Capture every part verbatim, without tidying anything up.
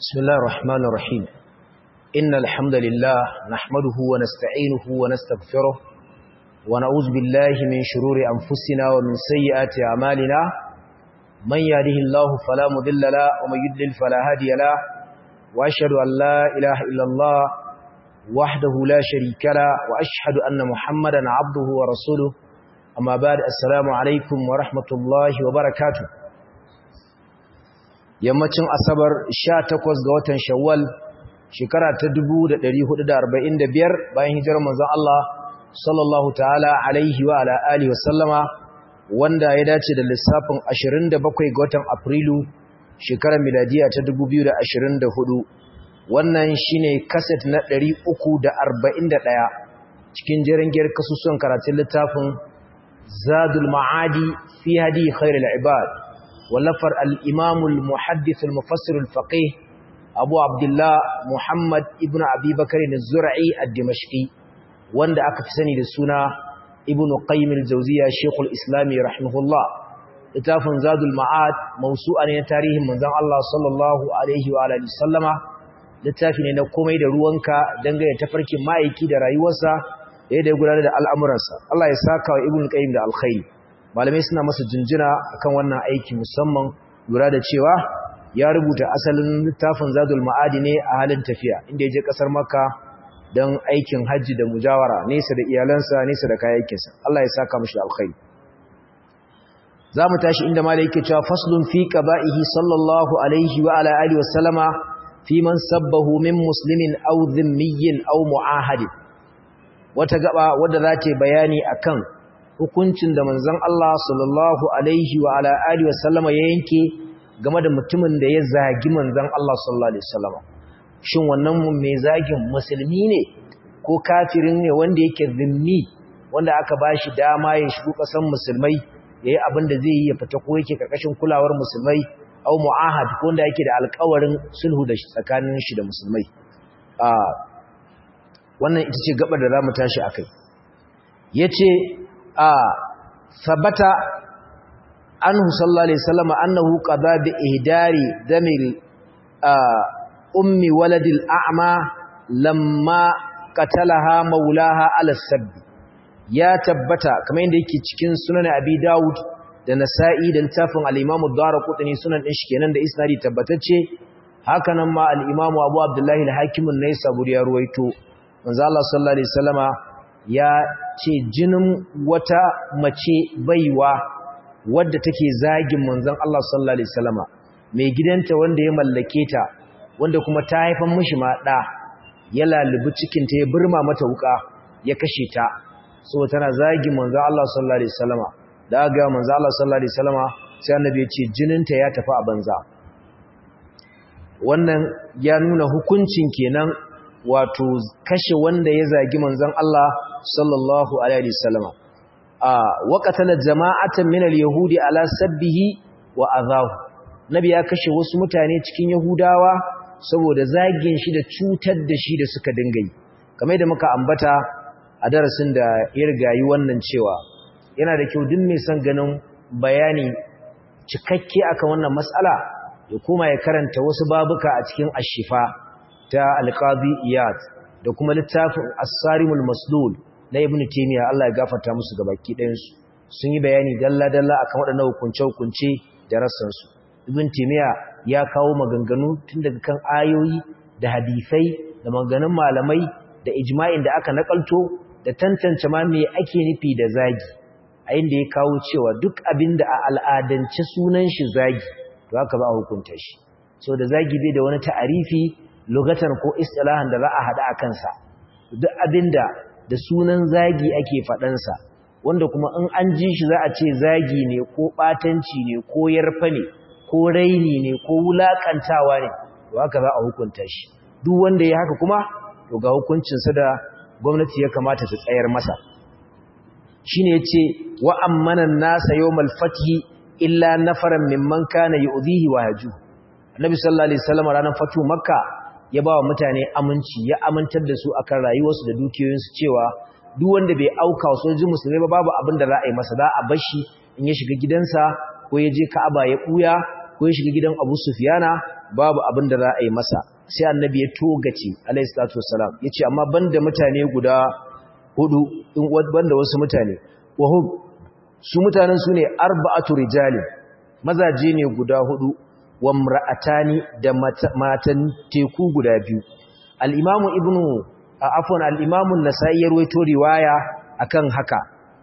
بسم الله الرحمن الرحيم إن الحمد لله نحمده ونستعينه ونستغفره ونعوذ بالله من شرور أنفسنا ومن سيئات أعمالنا من يهده الله فلا مضل له ومن يضلل فلا هادي له وأشهد أن لا إله إلا الله وحده لا شريك له وأشهد أن محمدا عبده ورسوله أما بعد السلام عليكم ورحمة الله وبركاته yammacin asabar sha takwas ga watan shawwal shekara ta dubu da ɗari hudu da arba'in da biyar bayan hijirar manzon Allah sallallahu ta'ala alaihi wa ala alihi wa sallama wanda ya dace da lissafin ashirin da bakwai ga watan afrilu shekarar miladiya ta dubu biyu da ashirin da hudu wannan shine kaset na ɗari uku da arba'in da ɗaya cikin jerin giyar kasusuwan karatun littafin zadul ma'adi fi hadi khairul ibad ولفر الإمام المحدث المفسر الفقيه أبو عبد الله محمد ابن أبي بكر الزرعي الدمشقي واند أكفسني للسنة ابن قيم الجوزية شيخ الإسلام رحمه الله لتاف زاد المعاد موسوعا يتاريه من ذا الله صلى الله عليه وعلى وسلم لتاف نقومي دروانك دنگا يتفرك مايكي درايوسا يدى يقول هذا الأمر الله يساك وابن قيم دا الخير malamai suna masa jinjina akan wannan aiki musamman lura da cewa ya rubuta asalin littafin Zadul Ma'adi ne a halin tafiya inda ya je kasar Makka don aikin hajji da mujawara nesa da iyalansa nesa da kayayyakinsa Allah ya saka mishi alkhairi zamu tashi inda malai yake cewa faslun fi qaba'ihi sallallahu alaihi wa ala alihi wa sallama fi man sabbahu min muslimin aw dhimmiyyin aw mu'ahadin wata gaba wadda za ta bayani akan hukuncin da manzon Allah sallallahu alaihi wa ala alihi wasallama ya yanke game da mutumin da ya zagi manzon Allah sallallahu alaihi wasallama shin wannan mai zagin musulmi ne ko kafirin ne wanda yake zimmi wanda aka bashi dama ya shigo kasan musulmai yayi abin da zai yi ya fita ko yake karkashin kulawar musulmai au muahad ko wanda yake da alƙawarin sulhu da tsakanin shi da musulmai a wannan ita ce gabar da zamu tashi akai yace a sabata anhu sallallahu alaihi wasallam annahu qada bi ihdari damil ummi waladil a'ma lamma qatalaha maulaha ala sabb ya tabbata kamar yadda yake cikin sunan abi daud da nasa'i da littafin al-imam ad-darqutni sunan din shi kenan da isnadi tabbatacce hakanan ma al-imam abu abdullahi al-hakim an-naisaburi ya ruwaito manzo Allah sallallahu alaihi wasallama ya ce jinin wata mace baiwa wadda take zagin manzon Allah sallallahu alaihi wasallama mai gidanta wanda ya mallake ta wanda kuma ta haifan mishi ma da ya lalubi cikin ta ya burma mata wuka ya kashe ta so tana zagin manzon Allah sallallahu alaihi wasallama da ga manzon Allah sallallahu alaihi wasallama sai annabi ya ce jininta ya tafi a banza wannan ya nuna hukuncin kenan wato kashe wanda ya zagi manzon Allah sallallahu alaihi wasallam a waqatala jama'atan min al-yahudi ala sabbihi wa adahu nabi ya kashe wasu mutane cikin yahudawa saboda zagin shi da cutar da shi da suka dinga yi kamar da muka ambata a darasin da ya rigayi wannan cewa yana da kyau duk mai son ganin bayani cikakke akan wannan mas'ala ya koma ya karanta wasu babuka a cikin ashifa ta alqadi iyad da kuma littafin as-sarimul maslul na ibn taymiya Allah ya gafarta musu gabaki ɗayan su sun yi bayani dalla dalla akan waɗannan hukunce hukunce da rassan su ibn taymiya ya kawo maganganu tun daga kan ayoyi da hadisai da maganganun malamai da ijma'in da aka nakalto da tantance ma me ake nufi da zagi a inda ya kawo cewa duk abinda a al'adance sunan shi zagi to haka ba a hukunta shi so da zagi bai da wani ta'arifi lugatan ko istilahan da za a hada a kansa duk abinda da sunan zagi ake faɗansa wanda kuma in an ji shi za a ce zagi ne ko ɓatanci ne ko yarfa ne ko raini ne ko wulaƙantawa ne to haka za a hukunta shi duk wanda ya haka kuma to ga hukuncinsa da gwamnati ya kamata ta tsayar masa shine yace wa ammanan nasa yawmal fathi illa nafaran mimman kana yu'dhihi wa yaju annabi sallallahu alaihi wasallam ranar fatu makka ya ba wa mutane aminci ya amintar da su akan rayuwarsu da dukiyoyinsu cewa duk wanda bai auka wa sojojin musulmai ba babu abin da za a yi masa za a bar shi in ya shiga gidansa ko ya je Ka'aba ya buya ko ya shiga gidan Abu Sufyana babu abin da za a yi masa sai annabi ya togace alayhi salatu wassalam yace amma banda mutane guda hudu in banda wasu mutane wahum su mutanen su ne arba'atu rijali mazaje ne guda hudu wa imra'atani da matan teku guda biyu al-imamu ibnu afwan al-imamu an-nasa'i ya rawaito riwaya akan haka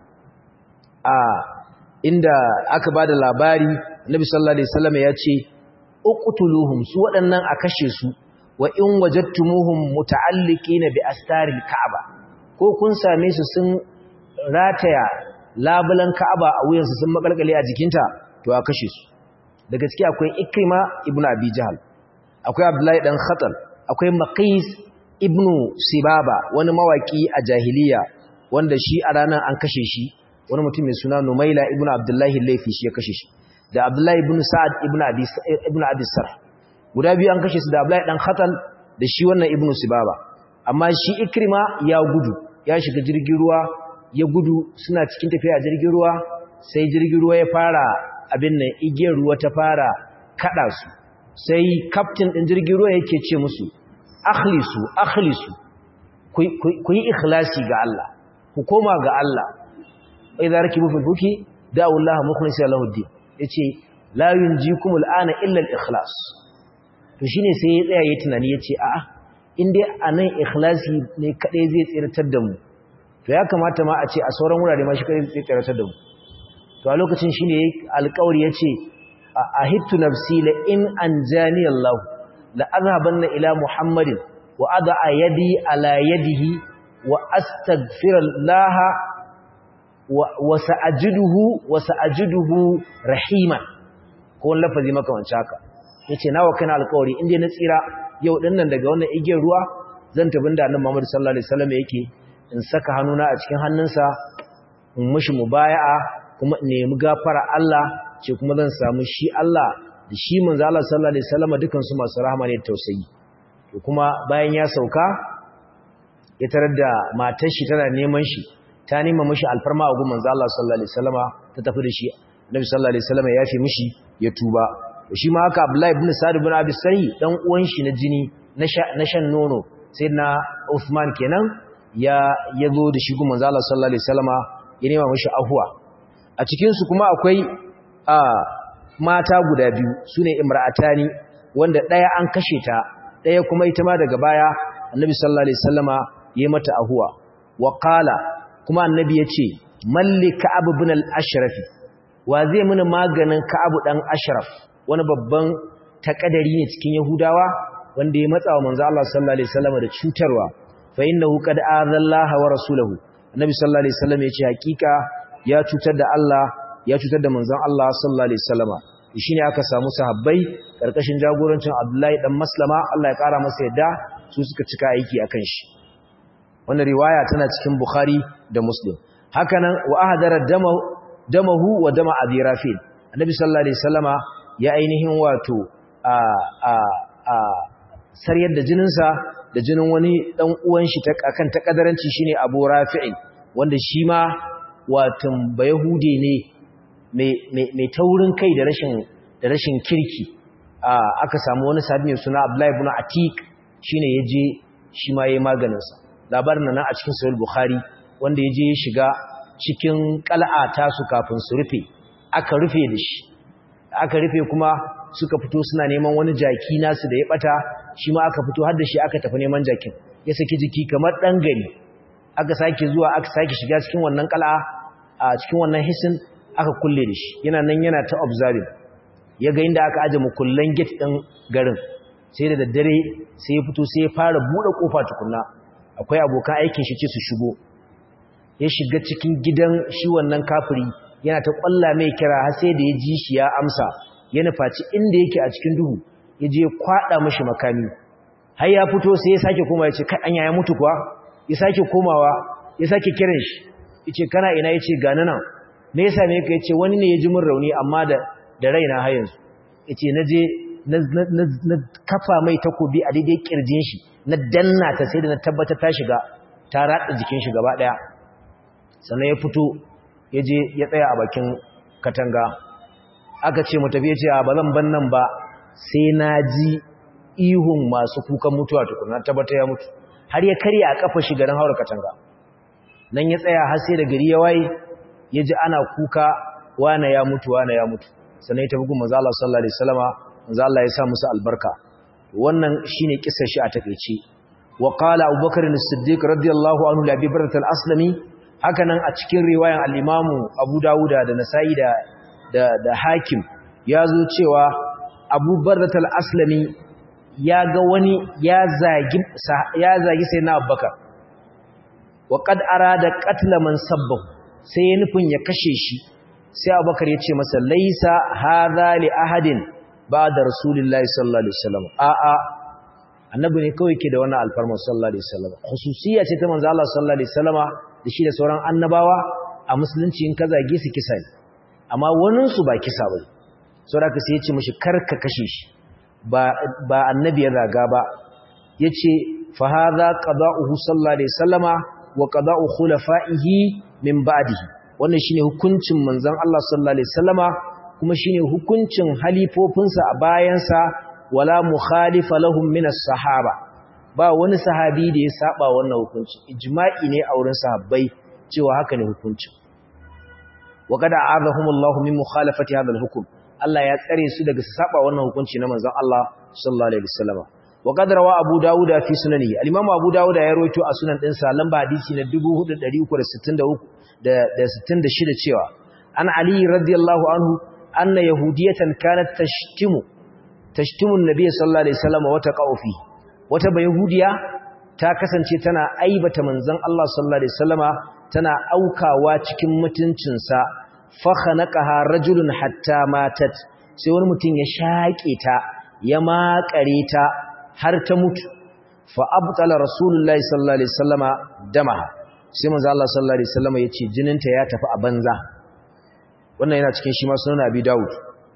a inda aka bada labari annabi sallallahu alaihi wasallam ya ce uqtuluhum su waɗannan a kashe su wa in wajadtumuhum muta'alliqina bi astaril ka'aba ko kun same su sun rataya labulan ka'aba a wuyansu sun makalkale a jikinta to a kashe su da gaskiya akwai ikrima ibnu abi jahl akwai abdullahi dan khatal akwai maqis ibnu sibaba wani mawaki a jahiliya wanda shi a ranar an kashe shi wani mutum mai suna numaila ibnu abdullahi laifi shi ya kashe shi da abdullahi ibnu sa'ad ibnu abi ibnu abi sarh guda biyu an kashe su da abdullahi dan khatal da shi wannan ibnu sibaba amma shi ikrima ya gudu ya shiga jirgin ruwa ya gudu suna cikin tafiya jirgin ruwa sai jirgin ruwa ya fara abin nan igiyar ruwa ta fara kada su sai captain din jirgin ruwa yake ce musu akhlisu akhlisu ku yi ikhlasi ga Allah ku koma ga Allah idza rakibu fil buki da'u Allah mukhlisina lahu ad-din yace la yunjikum al-ana illa al-ikhlas to shine sai ya tsaya yayin tunani yace a'a in dai anan ikhlasi ne kadai zai tsiratar da mu to ya kamata ma a ce a sauran wurare ma shi kadai zai tsiratar da mu to a lokacin shine alƙawari yace ahittu nafsi la in anjani Allah la azhabanna ila muhammadin wa ad'a yadi ala yadihi wa astaghfirullah wa sa'ajiduhu wa sa'ajiduhu rahiman ko lafazi makamanci haka yace nawa kana alƙawari inda na tsira yau dinnan daga wannan igiyar ruwa zan tafi da annabi Muhammad sallallahu alaihi wasallam yake in saka hannuna a cikin hannunsa in mishi mubaya'a kuma in nemi gafara Allah ce kuma zan samu shi Allah da shi manzo Allah sallallahu alaihi wasallam dukan su masu rahama ne da tausayi to kuma bayan ya sauka ya tarar da matar shi tana neman shi ta nema mishi alfarma a gun manzo Allah sallallahu alaihi wasallam ta tafi da shi Nabi sallallahu alaihi wasallam ya yafe mishi ya tuba to shi ma haka Abdullahi ibn Sa'd ibn Abi Sari dan uwan shi na jini na shan nono sayyidina Uthman kenan ya yazo da shi gun manzo Allah sallallahu alaihi wasallam ya nema mishi afwa a cikin su kuma akwai a mata guda biyu sune imra'atani wanda daya an kashe ta daya kuma ita ma daga baya Annabi sallallahu alaihi wasallama yayi mata ahwa wa qala kuma annabi yace malli ka'ab ibn al-ashraf wa zai muni maganin ka'ab dan ashraf wani babban takadari ne cikin yahudawa wanda ya matsa wa manzo Allah sallallahu alaihi wasallama da cutarwa fa innahu qad azallaha wa rasuluhu annabi sallallahu alaihi wasallam yace hakika ya cutar da Allah ya cutar da manzon Allah sallallahu alaihi wasallama shine aka samu sahabbai karkashin jagorancin Abdullahi dan Maslama Allah ya kara masa yadda su suka cika aiki akan shi wannan riwaya tana cikin Bukhari da Muslim hakanan wa ahdara damahu damahu wa dama Abi Rafil annabi sallallahu alaihi wasallama ya ainihin wato a a a sariyar da jininsa da jinin wani dan uwan shi ta akan takadaranci shine Abu Rafi' wanda shi ma watan bayahude ne mai taurin kai da rashin da rashin kirki aka samu wani sahabi mai suna Abdullah ibn Atiq shine yaje shi ma yayi maganin sa labarin nan a cikin Sahih Bukhari wanda yaje ya shiga cikin qal'a ta su kafin su rufe aka rufe da shi aka rufe kuma suka fito suna neman wani jaki nasu da ya bata shi ma aka fito har da shi aka tafi neman jakin ya saki jiki kamar dan gari aka sake zuwa aka sake shiga cikin wannan qal'a a cikin wannan hisin aka kulle da shi yana nan yana ta observing ya ga inda aka aje mukullan gate din garin sai da daddare sai ya fito sai ya fara bude kofa tukunna akwai abokan aikin shi ce su shigo ya shiga cikin gidan shi wannan kafiri yana ta kwalla mai kira har sai da ya ji shi ya amsa ya nufaci inda yake a cikin duhu ya je kwada mishi makami har ya fito sai ya sake koma ya ce kai anya ya mutu kuwa ya sake komawa ya sake kiran shi yace kana ina yace ga nan me yasa me yake yace wani ne ya ji min rauni amma da da raina har yanzu yace naje na kafa mai takobi a daidai kirjin shi na danna ta sai da na tabbata ta shiga ta ratsa jikin shi gaba daya sannan ya fito yaje ya tsaya a bakin katanga aka ce mu tafi yace ba zan ban nan ba sai na ji ihun masu kukan mutuwa tukuna tabbata ya mutu har ya karya a kafa shi garin haura katanga nan ya tsaya har sai da gari ya waye ya ji ana kuka wane ya mutu wane ya mutu sannan ya tafi gun manzo Allah sallallahu alaihi wasallama manzo Allah ya sa musu albarka wannan shine kissar shi a takeice wa qala Abubakar as-Siddiq radiyallahu anhu li Abi Bakr al-Aslami hakanan a cikin riwayan al-Imam Abu Dawud da Nasa'i da da, da Hakim yazo cewa Abu Bakr al-Aslami ya ga wani ya zagi ya zagi sayyidina Abubakar wa qad arada qatl man sabbahu sai ya nufin ya kashe shi sai Abubakar ya ce masa laisa hadha li ahadin ba'da rasulillahi sallallahu alaihi wasallam a a annabi ne kawai ke da wannan alfarma sallallahu alaihi wasallam khususiyya ce ta manzo Allah sallallahu alaihi wasallama da shi da sauran annabawa a musulunci in ka zage su kisa ne amma wanin su ba kisa bane saboda sai ya ce mishi karka kashe shi ba ba annabi ya zaga ba yace fa hadha qada'uhu sallallahu alaihi wasallama wa qada'u khulafa'ihi min ba'dihi wannan shine hukuncin manzon Allah sallallahu alaihi wasallama kuma shine hukuncin halifofinsa a bayansa wala mukhalifa lahum min as-sahaba ba wani sahabi da ya saba wannan hukunci ijma'i ne a wurin sahabbai cewa haka ne hukuncin wa qad a'adahumullahu min mukhalafati hadha al-hukm Allah ya tsare su daga su saba wannan hukunci na manzon Allah sallallahu alaihi wasallama wa qad rawa Abu Dawud fi sunanihi al-Imam Abu Dawud ya rawaito a sunan dinsa lamba hadisi na dubu hudu da dari uku da sittin da uku da sittin da shida cewa an Ali radiyallahu anhu anna yahudiyatan kanat tashtimu tashtimu an-nabiy sallallahu alaihi wasallam wa taqau fi wata bayahudiya ta kasance tana aibata manzon Allah sallallahu alaihi wasallama tana aukawa cikin mutuncin sa fa khanaqaha rajulun hatta matat sai wani mutum ya shake ta ya makare ta har ta mutu fa abtala rasulullahi sallallahu alaihi wasallama damaha sai manzo Allah sallallahu alaihi wasallama yace jininta ya tafi a banza wannan yana cikin shi ma sunan Abi Dawud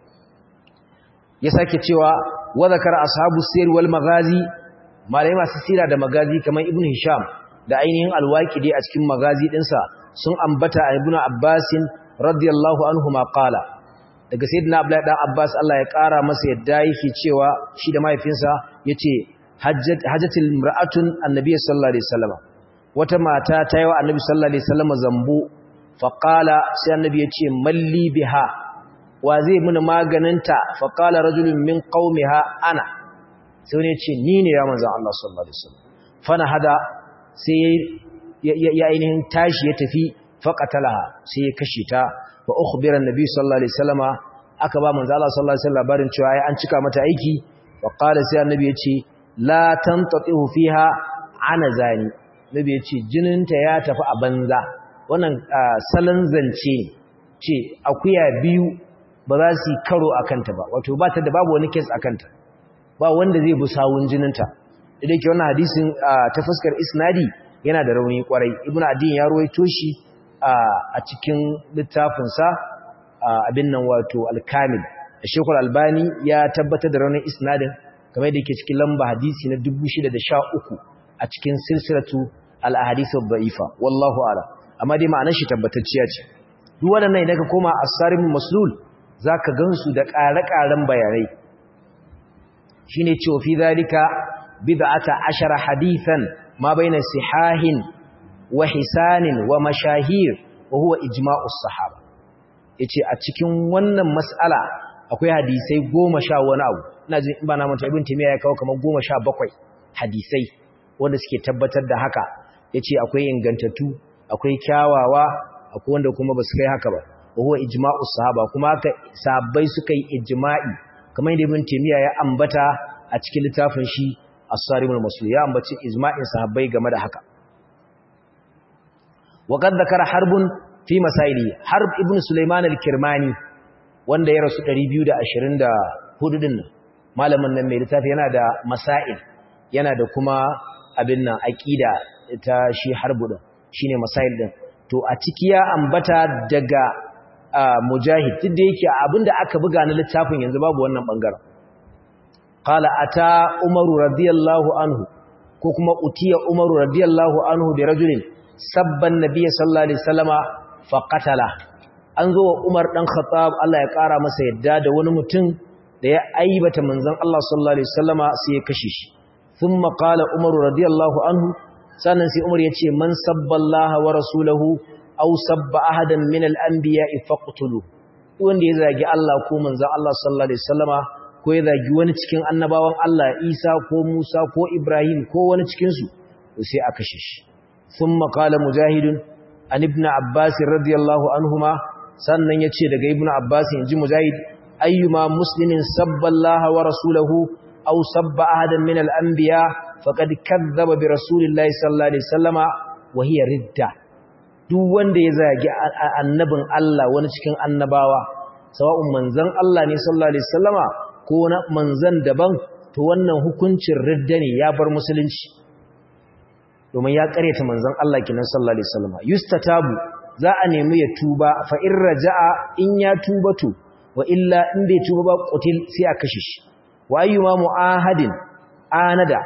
ya sake cewa wa zakara ashabu sir wal magazi malai masu sira da magazi kamar Ibn Hisham da ainihin al-Waqidi a cikin magazi dinsa sun ambata Ibn Abbas radiyallahu anhu ma qala daga sayyidina Abdullah dan Abbas Allah ya kara masa yadda yake cewa shi da mahaifinsa yace hajjat hajjatul imra'atun annabi sallallahu alaihi wasallam wata mata ta yi wa annabi sallallahu alaihi wasallam zambo fa qala sai annabi yace malli biha wa zai muni maganinta fa qala rajulun min qaumiha ana sai ne yace ni ne ya manzon Allah sallallahu alaihi wasallam fana hada sai ya ainihin tashi ya tafi faqatalaha sai ya kashe ta wa ukhbira annabi sallallahu alaihi wasallama aka ba manzo Allah sallallahu alaihi wasallam labarin cewa ai an cika mata aiki wa qala sai annabi yace la tantatihu fiha ana zani nabi yace jininta ya tafi a banza wannan salan zance ce akuya biyu ba za su karo akanta ba wato ba ta da babu wani case akanta ba wanda zai bi sawun jininta idan ke wannan hadisin ta fuskar isnadi yana da rauni kwarai ibnu adin ya ruwaito shi a cikin littafinsa abin nan wato al-kamil Sheikhul Albani ya tabbatar da raunin isnadin kamar da yake cikin lamba hadisi na dubu shida da sha uku a cikin silsilatu al-ahadith ad-da'ifa wallahu a'lam amma dai ma'anar shi tabbatacciya ce duk waɗannan idan ka koma as-sarimul maslul zaka gansu da ƙare-ƙaren bayanai shine cewa fi zalika bid'ata ashara hadithan ma baina sihahin wa hisanin wa mashahir wa huwa ijma'us sahaba yace a cikin wannan mas'ala akwai hadisai goma sha wani abu ina jin in ba na manta ibn timiya ya kawo kamar goma sha bakwai hadisai wanda suke tabbatar da haka yace akwai ingantattu akwai kyawawa akwai wanda kuma basu kai haka ba wa huwa ijma'us sahaba kuma haka sahabbai suka yi ijma'i kamar yadda ibn timiya ya ambata a cikin littafin shi as-sarimul maslul ya ambaci ijma'in sahabbai game da haka وقد ذكر حرب في مسائله حرب ابن سليمان الكرماني wanda ya rasu ɗari biyu da ashirin da hudu din nan malamin nan mai littafi yana da masail yana da kuma abin nan aqida ta shi harbu din shine masail din to a ciki ya ambata daga mujahid duk da yake abinda aka buga na littafin yanzu babu wannan bangaren qala ata umaru radiyallahu anhu ko kuma utiya umaru radiyallahu anhu bi rajulin sabban nabiyyi sallallahu alaihi wasallama faqatala an zo wa Umar dan Khattab Allah ya kara masa yadda da wani mutum da ya aibata manzon Allah sallallahu alaihi wasallama sai ya kashe shi thumma qala Umar radiyallahu anhu sannan sai Umar yace man sabballaha wa rasulahu aw sabba ahadan min al-anbiya'i faqtulu wanda ya zagi Allah ko manzon Allah sallallahu alaihi wasallama ko ya zagi wani cikin annabawan Allah Isa ko Musa ko Ibrahim ko wani cikin su sai a kashe shi thumma qala mujahidun an ibn Abbas radiyallahu anhuma sannan yace daga ibn Abbas inji mujahid ayyuma muslimin sabballaha wa rasulahu aw sabba ahadan min al-anbiya faqad kadzdzaba bi rasulillahi sallallahu alaihi wasallama wa hiya ridda duk wanda ya zagi annabin Allah wani cikin annabawa sawa'un manzon Allah ne sallallahu alaihi wasallama ko na manzon daban to wannan hukuncin ridda ne ya bar musulunci domin ya kareta manzon Allah kinan sallallahu alaihi wasallama yustatabu za a nemi ya tuba fa in raja'a in ya tuba to wa illa in bai tuba ba qutil sai a kashe shi wa ayyuma mu'ahadin anada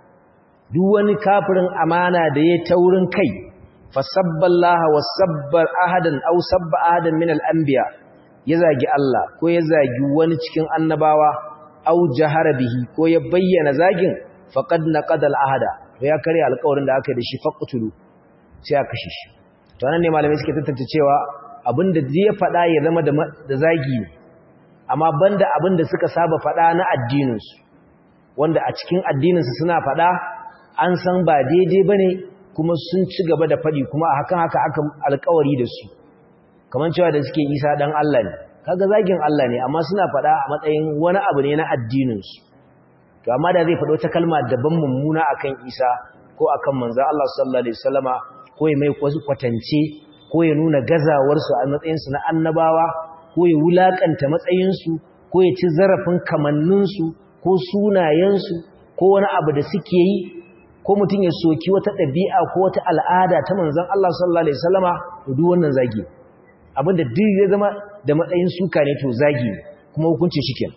duk wani kafirin amana da ya taurin kai fa sabballaha wa sabbar ahadan aw sabba ahadan min al-anbiya ya zagi Allah ko ya zagi wani cikin annabawa aw jahara bihi ko ya bayyana zagin faqad naqada al-ahada ya kare alƙawarin da aka yi da shi faqtulu sai a kashe shi to nan ne malamai suke tantance cewa abinda zai faɗa ya zama da zagi ne amma banda abinda suka saba faɗa na addininsu wanda a cikin addininsu suna faɗa an san ba daidai bane kuma sun ci gaba da faɗi kuma a hakan haka aka alƙawari da su kamar cewa da suke Isa dan Allah ne kaga zagin Allah ne amma suna faɗa a matsayin wani abu ne na addininsu to amma da zai faɗo ta kalma daban mummuna akan Isa ko akan manzo Allah sallallahu alaihi wasallama ko ya mai wasu kwatance ko ya nuna gazawarsu a matsayinsu na annabawa ko ya wulakanta matsayinsu ko ya ci zarafin kamanninsu ko sunayensu ko wani abu da suke yi ko mutum ya soki wata ɗabi'a ko wata al'ada ta manzon Allah sallallahu alaihi wasallama to duk wannan zagi abinda duk ya zama da matsayin suka ne to zagi kuma hukunci shikenan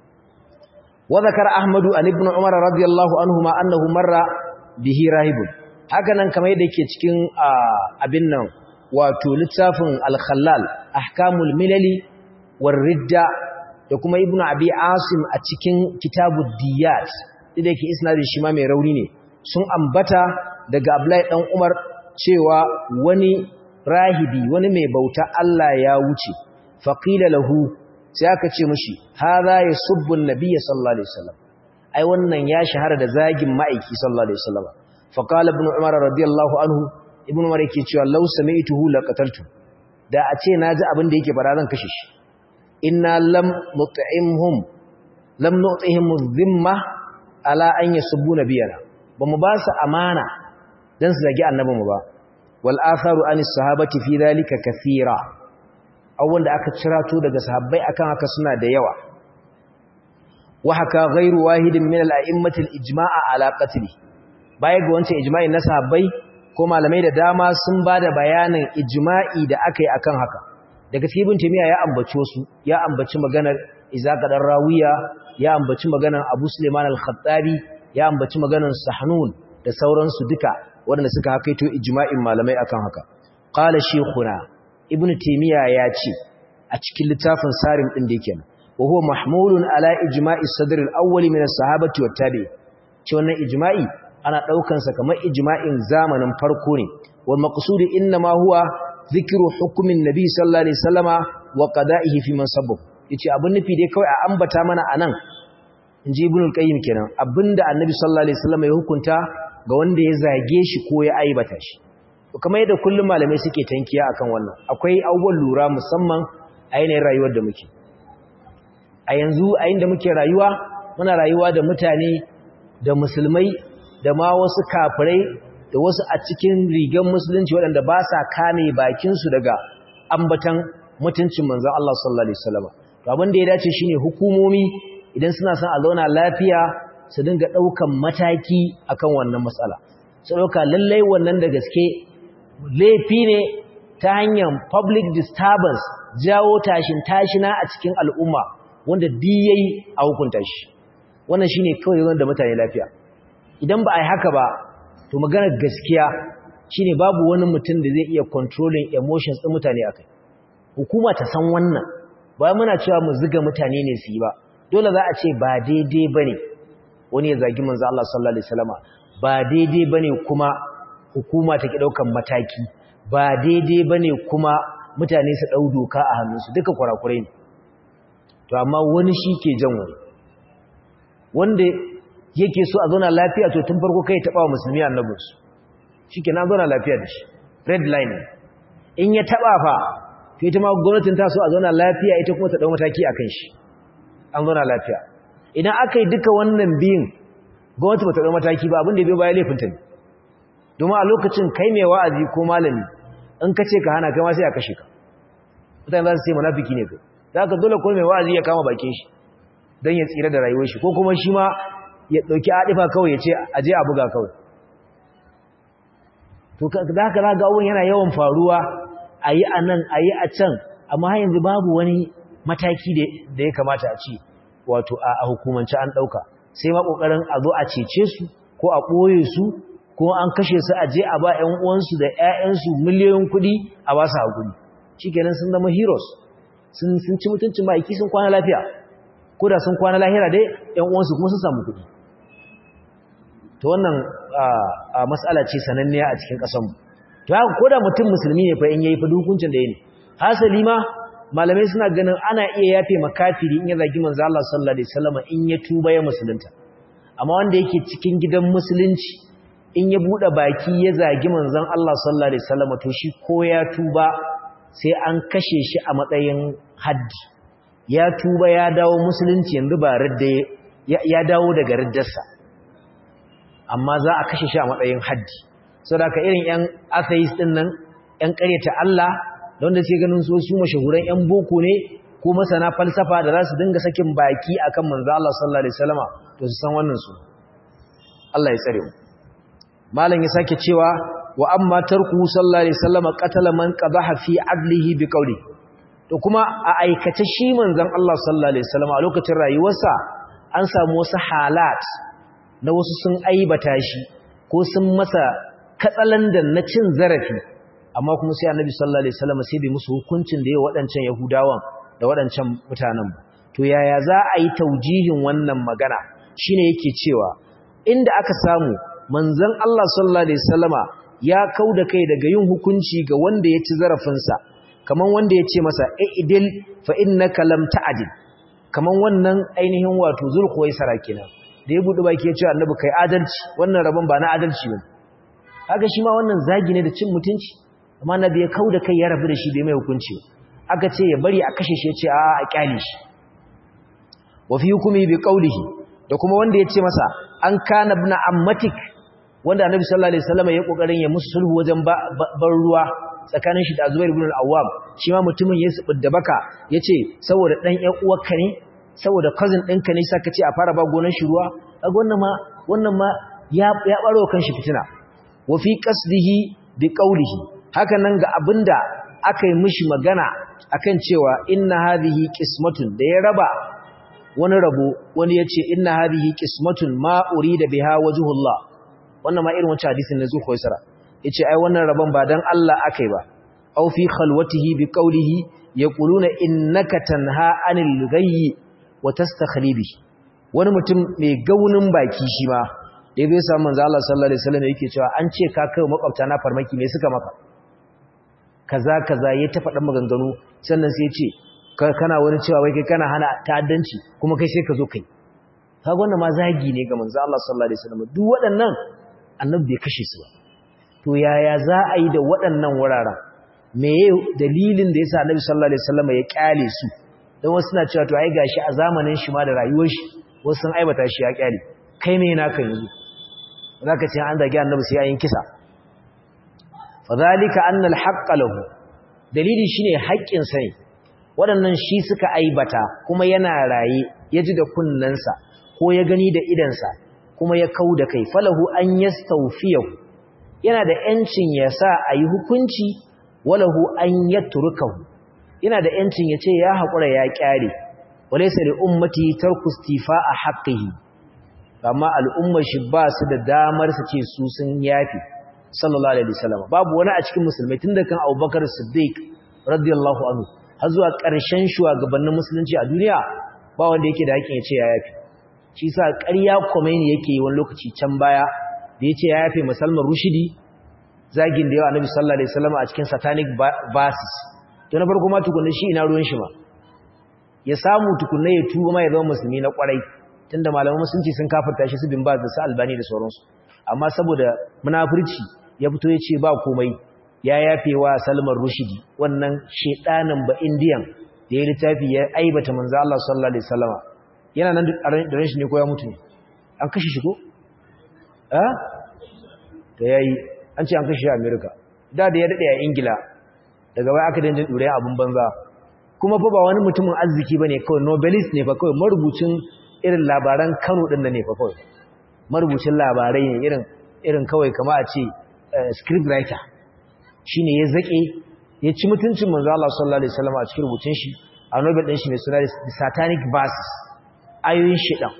wa zakara ahmadu an ibn umar radiyallahu anhuma annahu marra bihi rahibun haka nan kamar yadda yake cikin abin nan wato littafin al-khallal ahkamul milali war ridda da kuma ibnu abi asim a cikin kitabud diyat da yake isnadin shi ma mai rauni ne sun ambata daga abdullahi dan umar cewa wani rahibi wani mai bauta Allah ya wuce faqila lahu sai aka ce mishi hadha yasubbu an-nabiy sallallahu alaihi wasallam ai wannan ya shahara da zagin ma'aiki sallallahu alaihi wasallam فقال ابن عمر رضي الله عنه ابن عمر yake cewa law sami'tuhu laqataltu da a ce naji abin da yake fara zan kashe shi inna lam nut'imhum lam nu'tihim adh-dhimma ala an yasubbu nabiyana bamu ba su amana dan su zagi annabi mu ba wal atharu anis sahabati fi dhalika kathira aw wanda aka cirato daga sahabbai akan haka suna da yawa wa haka ghairu wahidin min al-a'immati al-ijma'a ala qatli baya ga wancan ijma'i na sahabbai ko malamai da dama sun bada bayanin ijma'i da aka yi akan haka daga cikin ibn taymiya ya ambaci wasu ya ambaci maganar izaka dan rawiya ya ambaci maganar abu sulaiman al-khattabi ya ambaci maganar sahnun da sauransu duka wanda suka hakaito ijma'in malamai akan haka qala shaykhuna ibn taymiya ya ce a cikin littafin sarim din da yake wa huwa mahmulun ala ijma'i sadr al-awwal min as-sahabati wat-tabi'in ce wannan ijma'i ana ɗaukansa kamar ijma'in zamanin farko ne wal maqsudi inma huwa zikru hukmin nabi sallallahu alaihi wasallama wa qada'ihi fi man sabab yace abin nufi dai kawai a ambata mana anan inji ibn al-qayyim kenan abinda annabi sallallahu alaihi wasallama ya hukunta ga wanda ya zage shi ko ya aibata shi kamar yadda kullum malamai suke tankiya akan wannan akwai abubuwan lura musamman a yanayin rayuwar da muke a yanzu a inda muke rayuwa muna rayuwa da mutane da musulmai da ma wasu kafirai da wasu a cikin rigan musulunci waɗanda ba sa kame bakinsu daga ambatan mutuncin manzon Allah sallallahu alaihi wasallam to abin da ya dace shine hukumomi idan suna son a zauna lafiya su dinga ɗaukan mataki akan wannan matsala su ɗauka lallai wannan da gaske laifi ne ta hanyar public disturbance jawo tashin tashina a cikin al'umma wanda diyayi a hukunta shi wannan shine kawai yawan da mutane lafiya idan ba a yi haka ba to maganar gaskiya shine babu wani mutum da zai iya controlling emotions ɗin mutane akai hukuma ta san wannan ba muna cewa mu ziga mutane ne su yi ba dole za a ce ba daidai bane wani ya zagi manzo Allah sallallahu alaihi wasallama ba daidai bane kuma hukuma take daukan mataki ba daidai bane kuma mutane su dau doka a hannunsu duka kurakurai ne to amma wani shi ke jan wani wanda yake so a zauna lafiya to tun farko kai taba wa musulmi annabinsu shikenan zauna lafiya da shi red line in ya taba fa to ita ma gwamnatin ta so a zauna lafiya ita kuma ta dau mataki akan shi an zauna lafiya idan aka yi duka wannan biyin gwamnati ba ta dau mataki ba abin da bai baya laifin ta ne domin a lokacin kai mai wa'azi ko malami in ka ce ka hana kai ma sai a kashe ka mutane za su ce munafiki ne kai za ka dole ko mai wa'azi ya kama bakin shi don ya tsira da rayuwar shi ko kuma shi ma ya ɗauki adifa kawai ya ce a je a buga kawai to da haka za ga abun yana yawan faruwa a yi a nan a yi a can amma har yanzu babu wani mataki da ya kamata a ci wato a hukumance an ɗauka sai ma ƙoƙarin a zo a cece su ko a ɓoye su ko an kashe su a je a ba ‘yan uwansu da ‘ya'yansu miliyoyin kuɗi a ba su haƙuri shi kenan sun zama heroes sun ci mutuncin ma'aiki sun kwana lafiya ko da sun kwana lahira dai ‘yan uwansu kuma sun samu kuɗi to wannan mas'ala ce sananniya a cikin ƙasanmu to haka ko da mutum musulmi ne fa in yayi fa hukuncin da yake hasali ma malamai suna ganin ana iya yafe makafiri in ya zagi manzo Allah sallallahu alaihi wasallam in ya tuba ya musulunta amma wanda yake cikin gidan musulunci in ya bude baki ya zagi manzon Allah sallallahu alaihi wasallam to shi ko ya tuba sai an kashe shi a matsayin haddi ya tuba ya dawo musulunci yanzu ba radda ya dawo daga riddarsa amma za a kashe shi a matsayin haddi saboda ka irin yan atheist din nan yan ƙaryata Allah da wanda sai ganin so su mashahuran yan boko ne ko masana falsafa da za su dinga sakin baki akan manzo Allah sallallahu alaihi wasallama to su san wannan su Allah ya tsare mu malam ya sake cewa wa amma tarku sallallahu alaihi wasallama qatala man qadaha fi adlihi bi qawli to kuma a aikace shi manzon Allah sallallahu alaihi wasallama a lokacin rayuwarsa an samu wasu halat na wasu sun aibata shi ko sun masa katsalandan na cin zarafi amma kuma sai annabi sallallahu alaihi wasallam sai bai musu hukuncin da ya wadancan yahudawan da wadancan mutanen ba to yaya za a yi taujihin wannan magana shine yake cewa inda aka samu manzon Allah sallallahu alaihi wasallama ya kauda kai daga yin hukunci ga wanda ya ci zarafin sa kaman wanda ya ce masa idil fa innaka lam ta'dil kaman wannan ainihin wato zulkhuwaisara kenan da ya budu baki ya ce annabi kai adalci wannan rabon ba na adalci ba kaga shi ma wannan zagi ne da cin mutunci amma nabi ya kauda kai ya rabu da shi bai mai hukunci aka ce ya bari a kashe shi ya ce a a kyale shi wa fi hukumi bi qawlihi da kuma wanda ya ce masa an kana ibn ammatik wanda annabi sallallahu alaihi wasallam ya kokarin ya musu sulhu wajen bar ruwa tsakanin shi da Zubair ibn al-Awwam shi ma mutumin ya subudda baka yace saboda dan ƴan uwarka ne saboda cousin ɗinka ne saka ce a fara ba gonan shi ruwa kaga wannan ma wannan ma ya ya baro kan shi fitina wa fi qasdihi bi qawlihi haka nan ga abinda aka yi mishi magana akan cewa inna hadhihi qismatun da ya raba wani rabo wani yace inna hadhihi qismatun ma urida biha wajhullah wannan ma irin wancan hadisin na zuwa Khaisara yace ai wannan rabon ba dan Allah akai ba aw fi khalwatihi bi qawlihi yaquluna innaka tanha anil ghayyi wa tastakhlibi wani mutum mai gaunin baki shi ma da bai samu manzo Allah sallallahu alaihi wasallam yake cewa an ce ka kai makwabta na farmaki me suka maka kaza kaza ya ta faɗa maganganu sannan sai ya ce kana wani cewa wai kai kana hana ta'addanci kuma kai sai ka zo kai kaga wannan ma zagi ne ga manzo Allah sallallahu alaihi wasallam duk waɗannan annabi bai kashe su ba to yaya za a yi da waɗannan wuraren meye dalilin da yasa annabi sallallahu alaihi wasallam ya kyale su dan wasu suna cewa to ai gashi a zamanin shi ma da rayuwar shi wasu sun aibata shi ya kyale kai me naka yanzu zaka ce an zagi annabi sai ayin kisa fadhalika anna alhaqq lahu dalili shine haƙƙin sa ne waɗannan shi suka aibata kuma yana raye yaji da kunnansa ko ya gani da idansa kuma ya kauda kai falahu an yastawfiyahu yana da yancin ya sa ayi hukunci walahu an yatrukahu yana da yancin ya ce ya haƙura ya kyare walaysa li ummati tarku istifa'a haqqihi amma al'ummar shi ba su da damar su ce su sun yafi sallallahu alaihi wasallam babu wani a cikin musulmai tunda kan Abubakar Siddiq radiyallahu anhu har zuwa ƙarshen shugabannin musulunci a duniya ba wanda yake da haƙin ya ce ya yafe shi sa ƙarya Khomeini yake wani lokaci can baya da ya ce ya yafe musalman rushidi zagin da yawa annabi sallallahu alaihi wasallam a cikin satanic verses to na farko ma tukunna shi ina ruwan shi ma ya samu tukunna ya tuba ma ya zama musulmi na kwarai tunda malaman musulunci sun kafirta shi su bin ba da su albani da sauransu amma saboda munafurci ya fito ya ce ba komai ya yafe wa salman rushidi wannan shedanin ba indiyan da ya littafi ya aibata manzo Allah sallallahu alaihi wasallam yana nan da ran shi ne ko ya mutu ne an kashe shi ko eh to yayi an ce an kashe shi a America da da ya dade a Ingila daga baya aka danje dure abun banza kuma fa ba wani mutumin arziki bane kawai novelist ne fa kawai marubucin irin labaran Kano din ne fa kawai marubucin labarai ne irin irin kawai kamar a ce script writer shine ya zake ya ci mutuncin manzo Allah sallallahu alaihi wasallam a cikin rubutun shi a novel din shi mai suna The Satanic Verses ayoyin shedan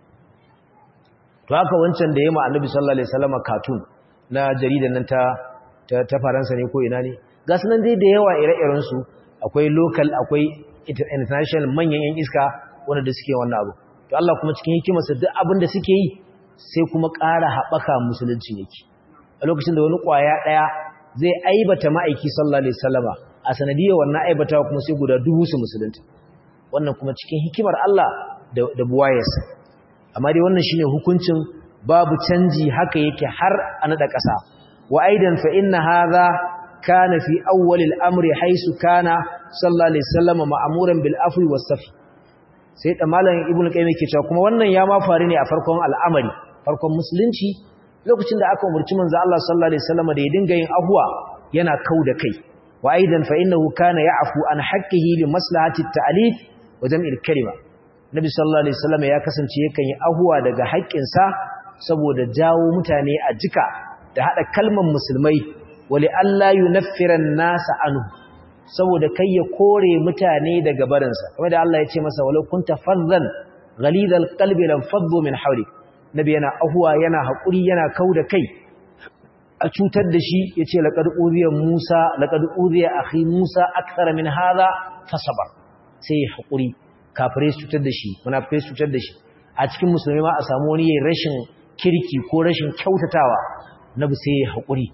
to haka wancan da yayi ma Annabi sallallahu alaihi wasallam cartoon na jaridan nan ta ta Faransa ne ko ina ne ga sunan dai da yawa ire-iren su akwai local akwai international manyan yan iska wanda da suke wannan abu to Allah kuma cikin hikimarsa duk abin da suke yi sai kuma ƙara haɓaka musulunci yake a lokacin da wani ƙwaya ɗaya zai aibata ma'aiki sallallahu alaihi wasallama a sanadiyar wannan aibatawa kuma sai guda dubu su musulunta wannan kuma cikin hikimar Allah da da buwayarsa amma dai wannan shine hukuncin babu canji haka yake har a nada ƙasa wa aidan fa inna hadha kana fi awwal al-amri haisu kana sallallahu alaihi wasallama ma'muran bil afwi was safi sai da malamin ibnu qayyim yake cewa kuma wannan ya ma faru ne a farkon al'amari farkon musulunci lokacin da aka umurci manzo Allah sallallahu alaihi wasallam da ya dinga yin ahwa yana kauda kai wa aidan fa innahu kana ya'fu an haqqihi li maslahati at-ta'lif wa jam'il kalima nabi sallallahu alaihi wasallam ya kasance yakan yi ahwa daga haƙƙinsa saboda jawo mutane a jika da hada kalmar musulmai wali alla yunaffira an-nasa anhu saboda kai ya kore mutane daga barinsa kamar da Allah ya ce masa walau kunta faddan ghalidhal qalbi lam faddu min hawlik nabi yana ahuwa yana haƙuri yana kauda kai a cutar da shi yace laqad uziya Musa laqad uziya akhi Musa akthara min hadha fasabar sai haƙuri kafirai cutar da shi munafikai cutar da shi a cikin musulmi ma a samu wani yayin rashin kirki ko rashin kyautatawa nabi sai haƙuri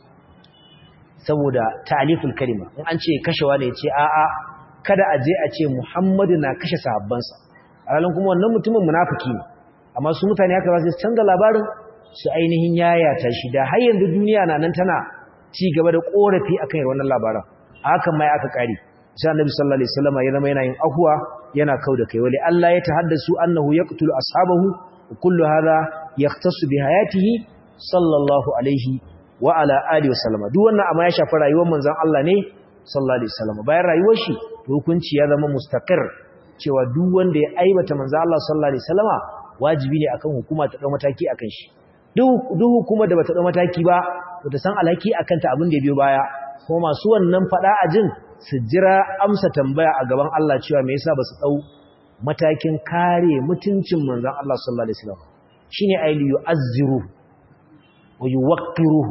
saboda ta'liful kalima in an ce kashewa ne yace a'a kada a je a ce Muhammadu na kashe sahabbansa alhalin kuma wannan mutumin munafiki ne amma su mutane haka ba su canza labarin su ainihin yayata shi da har yanzu duniya na nan tana ci gaba da korafi akan wannan labaran hakan mai aka kare sai Annabi sallallahu alaihi wasallam ya zama yana yin ahwa yana kauda kai wali Allah ya tahaddasu annahu yaqtulu ashabahu wa kullu hadha yahtassu bi hayatihi sallallahu alaihi wa ala alihi wasallam duk wannan amma ya shafi rayuwar manzon Allah ne sallallahu alaihi wasallam bayan rayuwar shi hukunci ya zama mustaqir cewa duk wanda ya aibata manzon Allah sallallahu alaihi wasallama wajibi ne akan hukuma ta dau mataki akan shi duk duk hukuma da bata dau mataki ba to ta san alhaki akan ta abin da biyo baya kuma masu wannan fada ajin su jira amsa tambaya a gaban Allah cewa me yasa basu dau matakin kare mutuncin manzon Allah sallallahu alaihi wasallam shine ayyu yu'azziru wa yuwaqqiruhu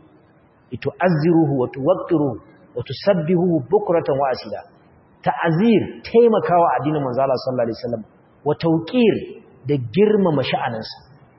itu'azziruhu wa tuwaqqiruhu wa tusabbihuhu bukratan wa asila ta'azir taimakawa addinin manzon Allah sallallahu alaihi wasallam wa tawqir da girmama sha'aninsa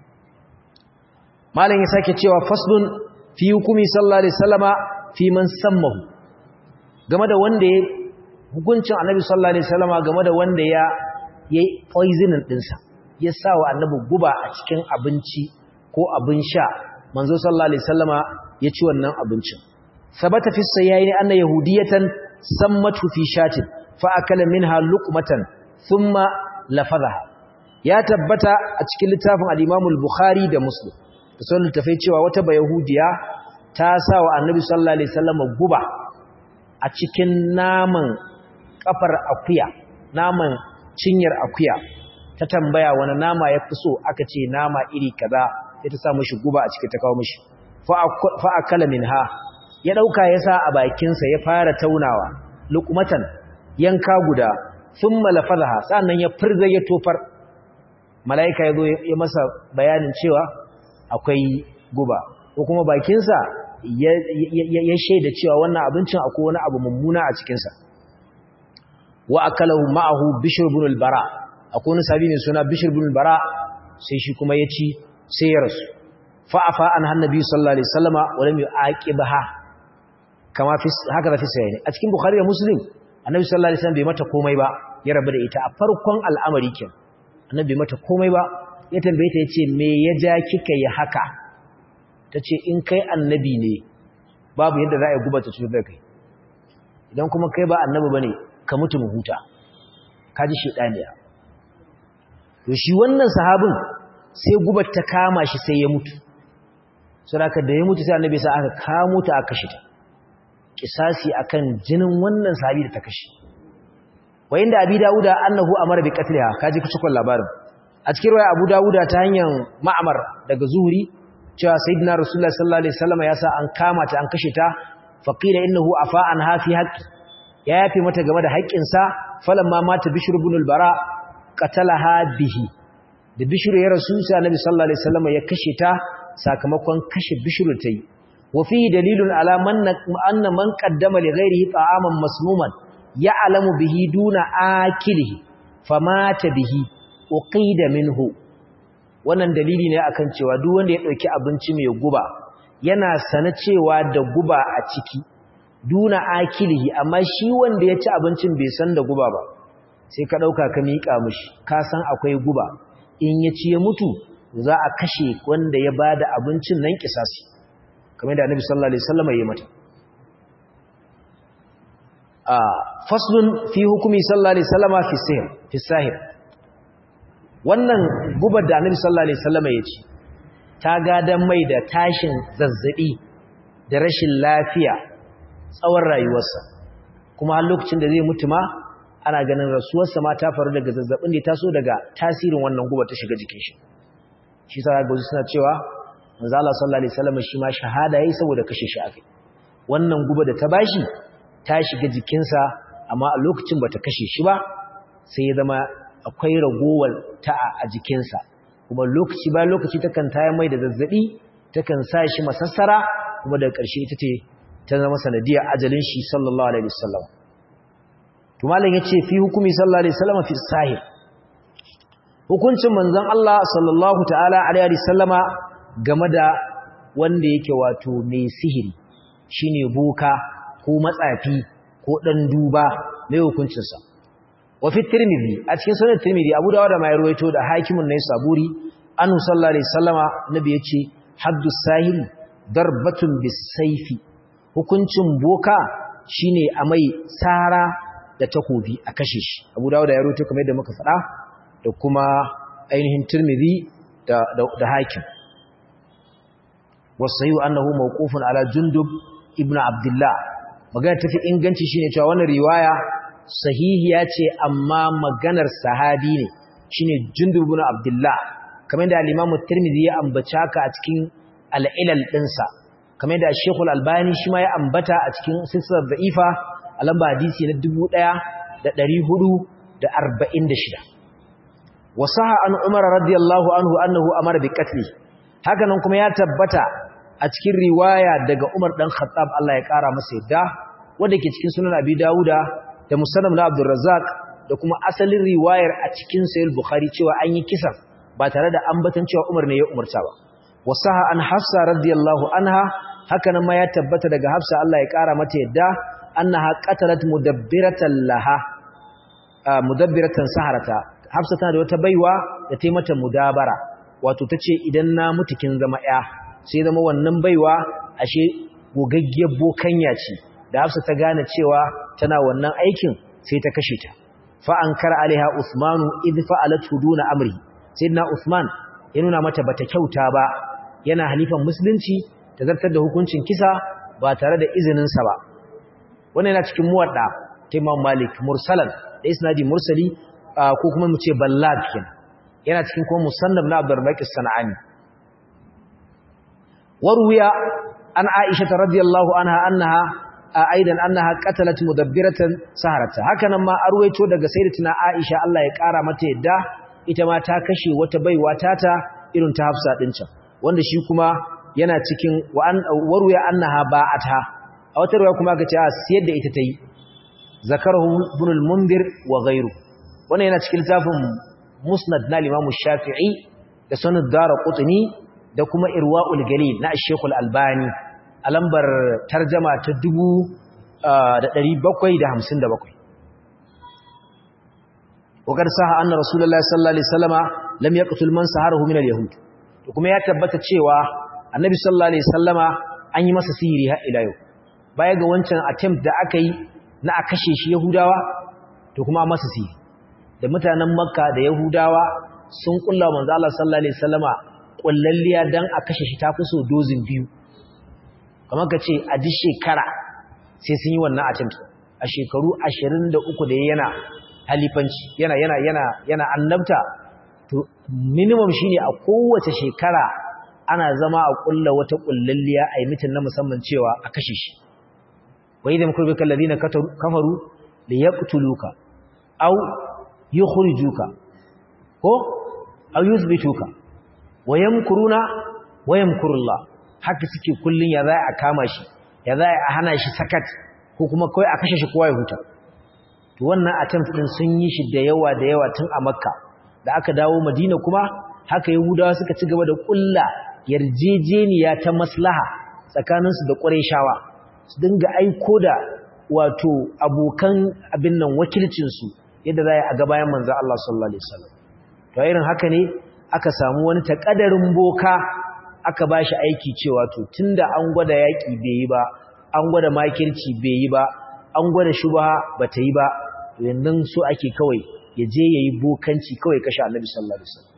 malam ya sake cewa faslun fi hukumi sallallahu alaihi wasallama fi man sammahu game da wanda ya hukuncin annabi sallallahu alaihi wasallama game da wanda ya yayi poisoning dinsa ya sawa annabi guba a cikin abinci ko abin sha manzo sallallahu alaihi wasallama ya ci wannan abincin sabata fi sayyi anna yahudiyatan sammatu fi shatin fa akala minha luqmatan thumma lafadhaha ya tabbata a cikin littafin al-Imam al-Bukhari da Muslim da sunan tafai cewa wata bayahudiya ta sa wa Annabi sallallahu alaihi wasallam guba a cikin naman kafar akuya naman cinyar akuya ta tambaya wani nama ya fi so aka ce nama iri kaza sai ta sa mishi guba a cikin ta kawo mishi fa akala minha ya dauka ya sa a bakin sa ya fara taunawa luqmatan yanka guda thumma lafadha sannan ya furza ya tofar mala'ika ya zo ya masa bayanin cewa akwai guba ko kuma bakinsa ya shaida cewa wannan abincin akwai wani abu mummuna a cikinsa wa akalahu ma'ahu bishr ibn al-bara akwai wani sahabi mai suna Bishr ibn Bara sai shi kuma ya ci sai ya rasu fa'afa an hannabi sallallahu alaihi wasallama wa lam yu'aqibha kama fi haka da fi sayyid a cikin Bukhari da Muslim annabi sallallahu alaihi wasallam bai mata komai ba ya rabu da ita a farkon al'amari kin annabi bai mata komai ba ya tambaye ta yace me ya ja kika yi haka tace in kai annabi ne babu yadda za a guba ta cutar da kai idan kuma kai ba annabi bane ka mutu mu huta kaji shedaniya to shi wannan sahabin sai gubar ta kama shi sai ya mutu saboda da ya mutu sai annabi sai aka kamo ta aka kashe ta kisasi akan jinin wannan sahabi da ta kashe wa inda abi dauda annahu amara bi qatliha kaji cikon labarin a cikin riwaya abu dauda ta hanyar ma'mar daga zuhri cewa sayyidina rasulullah sallallahu alaihi wasallam ya sa an kama ta an kashe ta faqila innahu afa an hafi haqqi ya yafi mata game da haƙƙin sa falamma mata bishr ibn al-bara qatalaha bihi da bishr ya rasul sai annabi sallallahu alaihi wasallam ya kashe ta sakamakon kashe bishr ta yi وفيه دليل على من أن من قدم لغيره طعاما مسموما يعلم به دون آكله فمات به أقيد منه wannan dalili ne akan cewa duk wanda ya dauki abinci mai guba yana sana cewa da guba a ciki duna akilihi amma shi wanda ya ci abincin bai san da guba ba sai ka dauka ka mika mishi ka san akwai guba in ya ci ya mutu za a kashe wanda ya bada abincin nan kisasi kamar da Annabi sallallahu alaihi wasallam ya yi mata a faslun fi hukumi sallallahu alaihi wasallama fi sihr fi sahir wannan gubar da Annabi sallallahu alaihi wasallama ya ci ta gadan mai da tashin zazzabi da rashin lafiya tsawon rayuwarsa kuma har lokacin da zai mutu ma ana ganin rasuwarsa ma ta faru daga zazzabin da ya taso daga tasirin wannan gubar ta shiga jikin shi shi sa ga wasu suna cewa manzo Allah sallallahu alaihi wasallam shi ma shahada yayi saboda kashe shi akai wannan guba da ta bashi ta shiga jikinsa amma a lokacin bata kashe shi ba sai ya zama akwai ragowar ta a jikinsa kuma lokaci ba lokaci takan taya mai da zazzabi takan sa shi masassara kuma daga ƙarshe ita ce ta zama sanadiyar ajalin shi sallallahu alaihi wasallam to malam yace fi hukumi sallallahu alaihi wasallam fi sahih hukuncin manzon Allah sallallahu ta'ala alaihi wasallama game da wanda yake wato mai sihiri shine boka ko matsafi ko dan duba mai hukuncin sa wa fi tirmidhi a cikin sunan tirmidhi Abu Dawud da mai ruwaito da hakimin ne saburi annu sallallahu alaihi wasallama nabi yace haddu sahiri darbatun bisayfi hukuncin boka shine a mai sara da takobi a kashe shi Abu Dawud da ya ruwaito kamar yadda muka faɗa da kuma ainihin tirmidhi da da, da hakim wasayu annahu mawqufun ala jundub ibnu abdullah magana tafi inganci shine cewa wannan riwaya sahihiya ce amma maganar sahabi ne shine jundub ibnu abdullah kamar da al-imam at-tirmidhi ya ambata ka a cikin al-ilal dinsa kamar da Sheikh al-Albani shi ma ya ambata a cikin silsilar da'ifa a lamba hadisi na dubu ɗaya da ɗari hudu da arba'in da shida wasaha an umar radiyallahu anhu annahu amara bi qatli haka nan kuma ya tabbata a cikin riwaya daga Umar dan Khattab Allah ya kara masa yadda wanda ke cikin sunan Abi Dawuda da Musannad na Abdul Razzaq da kuma asalin riwayar a cikin Sahih Bukhari cewa an yi kisan ba tare da ambatan cewa Umar ne ya umarta ba wasaha an Hafsa radiyallahu anha haka nan ma ya tabbata daga Hafsa Allah ya kara mata yadda annaha qatalat mudabbiratan laha mudabbiratan saharata Hafsa tana da wata baiwa da ta yi mata mudabara wato tace idan na mutu kin zama ya sai zama wannan baiwa ashe gogaggiyar bokanya ce da Hafsa ta gane cewa tana wannan aikin sai ta kashe ta fa ankara alaiha Uthmanu idh fa'alat huduna amri sayyidina Uthman ya nuna mata bata kyauta ba yana halifan musulunci ta zartar da hukuncin kisa ba tare da izinin sa ba wannan yana cikin muwadda ta Imam Malik mursalan da isnadi mursali ko kuma mu ce ballad kenan yana cikin kuma musannaf na Abdul Razzaq as-Sanani warwiya an Aisha radhiyallahu anha annaha aidan annaha qatalat mudabbiratan saharata hakanan ma arwaito daga sayyidatina Aisha Allah ya kara mata yadda ita ma ta kashe wata baiwa tata irin ta Hafsa din can wanda shi kuma yana cikin warwiya annaha ba'atha a wata riwaya kuma aka ce a siyar da ita tayi zakarahu ibn al-Mundhir wa ghayru wannan yana cikin littafin musnad na Imam Shafi'i da sunan Daraqutni da kuma Irwaul Galil na Sheikh Al-Albani a lambar tarjuma ta dubu ɗari bakwai da hamsin da bakwai. Wakar saha anna Rasulullahi sallallahu alaihi wasallama lam yaqtul man saharahu min al-yahud. To kuma ya tabbata cewa Annabi sallallahu alaihi wasallama an yi masa sihiri har ila yau. Baya ga wancan attempt da aka yi na a kashe shi Yahudawa, to kuma masa sihiri. Da mutanen Makka da Yahudawa sun kulla manzo Allah sallallahu alaihi wasallama kullalliya dan a kashe shi tafi so dozin biyu. Kamar ka ce a duk shekara sai sun yi wannan attempt. A shekaru ashirin da uku da yana halifanci, yana yana yana yana annabta, to minimum shine a kowace shekara ana zama a kulla wata kullalliya a yi mitin na musamman cewa a kashe shi. Wa idan kurbika alladhina kafaru liyaqtuluka aw yukhrijuka ko aw yuthbituka wa yamkuruna wa yamkurullah. Haka suke kullun ya za a kama shi, ya za a hana shi sakat, ko kuma kai a kashe shi kowa ya huta. To wannan attempt din sun yi shi da yawa da yawa tun a Makka. Da aka dawo Madina kuma haka Yahudawa suka ci gaba da kulla yarjejeniya ta maslaha tsakaninsu da Qurayshawa. Su dinga aiko da wato abokan abin nan wakilcinsu yadda za a ga bayan manzo Allah sallallahu alaihi wasallam. To irin haka ne aka samu wani takaddarin boka aka bashi aiki cewa to tunda an gwada yaki bai yi ba, an gwada makirci bai yi ba, an gwada shubha bata yi ba, to yanzu so ake kawai ya je yayi bokanci kawai kashe Annabi sallallahu alaihi wasallam.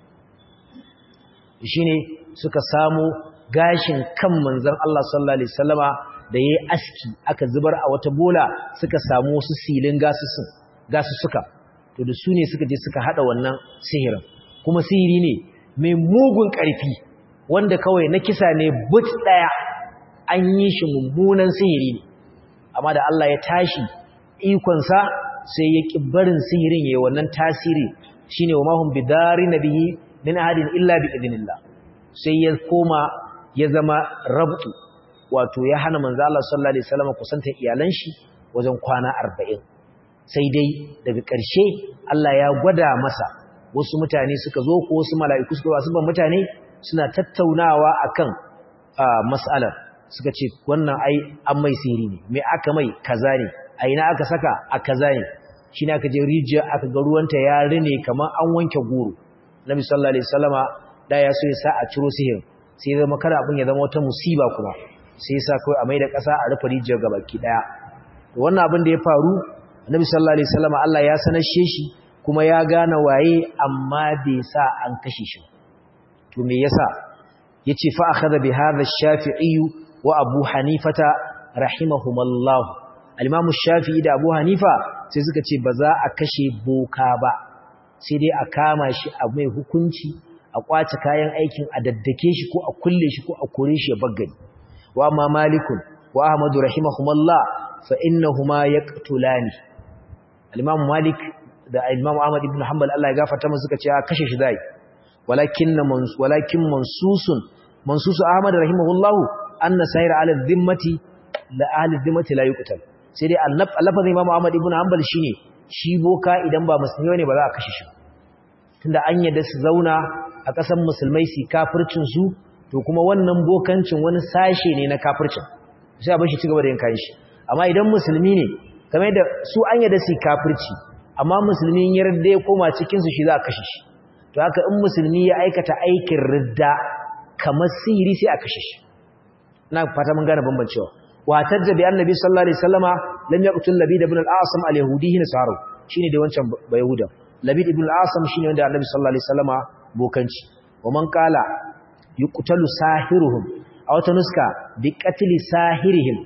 Shine suka samu gashin kan manzon Allah sallallahu alaihi wasallama da yayi aski aka zubar a wata bola, suka samu wasu silin gasussun gasussuka, to da su ne suka je suka hada wannan sihirin. Kuma sihiri ne mai mugun ƙarfi wanda kawai na kisa ne but daya, an yi shi mummunan sihiri ne, amma da Allah ya tashi ikonsa sai ya ki barin sihirin yayin wannan tasiri, shine wa mahum bidari nabihi min ahadin illa bi idnillah. Sai ya koma ya zama rabtu, wato ya hana manzo Allah sallallahu alaihi wasallam kusanta iyalan shi wajen kwana arba'in. Sai dai daga ƙarshe Allah ya gwada masa wasu mutane suka zo ko wasu mala'iku suka wasu ban mutane suna tattaunawa akan mas'alar, suka ce wannan ai an mai sihiri ne, me aka mai kaza ne, a ina aka saka a kaza ne. Shine aka je rijiya aka ga ruwanta ya rine kamar an wanke goro. Nabi sallallahu alaihi wasallama da ya so ya sa a ciro sihir, sai ya zama kada abin ya zama wata musiba kuma, sai ya sa kai a mai da ƙasa a rufe rijiyar gabaki daya. Wannan abin da ya faru Nabi sallallahu alaihi wasallama Allah ya sanashe shi kuma ya gane waye, amma bai sa an kashe shi. To me yasa? Yace fa akhadha bi hadha ash-Shafi'i wa Abu Hanifata rahimahumallah. Al-Imam Shafi'i da Abu Hanifa sai suka ce ba za a kashe boka ba, sai dai a kama shi a mai hukunci, a kwace kayan aikin, a daddake shi ko a kulle shi ko a kore shi ya baggani. Wa ma Malikun wa Ahmad rahimahumallah fa innahuma yaqtulani. Al-Imam Malik da Imam Ahmad ibn Hanbal Allah ya gafarta musu suka ce a kashe shi zai. Walakin mans walakin mansusun mansusu Ahmad rahimahullahu anna sayr ala dhimmati la ahli dhimmati la yuqtal. Sai dai al-lafazin Imam Ahmad ibn Hanbal shine shi boka idan ba musulmi ne ba za a kashe shi. Tunda an yadda su zauna a ƙasar musulmai su kafircin su, to kuma wannan bokancin wani sashe ne na kafircin, sai a bar shi cigaba da yin kayan shi. Amma idan musulmi ne, kamar da su an yadda su kafirci, amma musulmi ya yarda ya koma cikin su shi za a kashe shi. To haka in musulmi ya aikata aikin ridda kamar sihiri sai a kashe shi. Ina fata mun gane bambancewa. Wa tajja bi annabi sallallahu alaihi wasallama lam yaqtul Labid ibn al-Asam al-Yahudi hin saharu, shine da wancan ba Yahuda. Labid ibn al-Asam shine wanda annabi sallallahu alaihi wasallama bokanci. Wa man qala yuqtalu sahiruhum aw ta nuska bi qatli sahirihim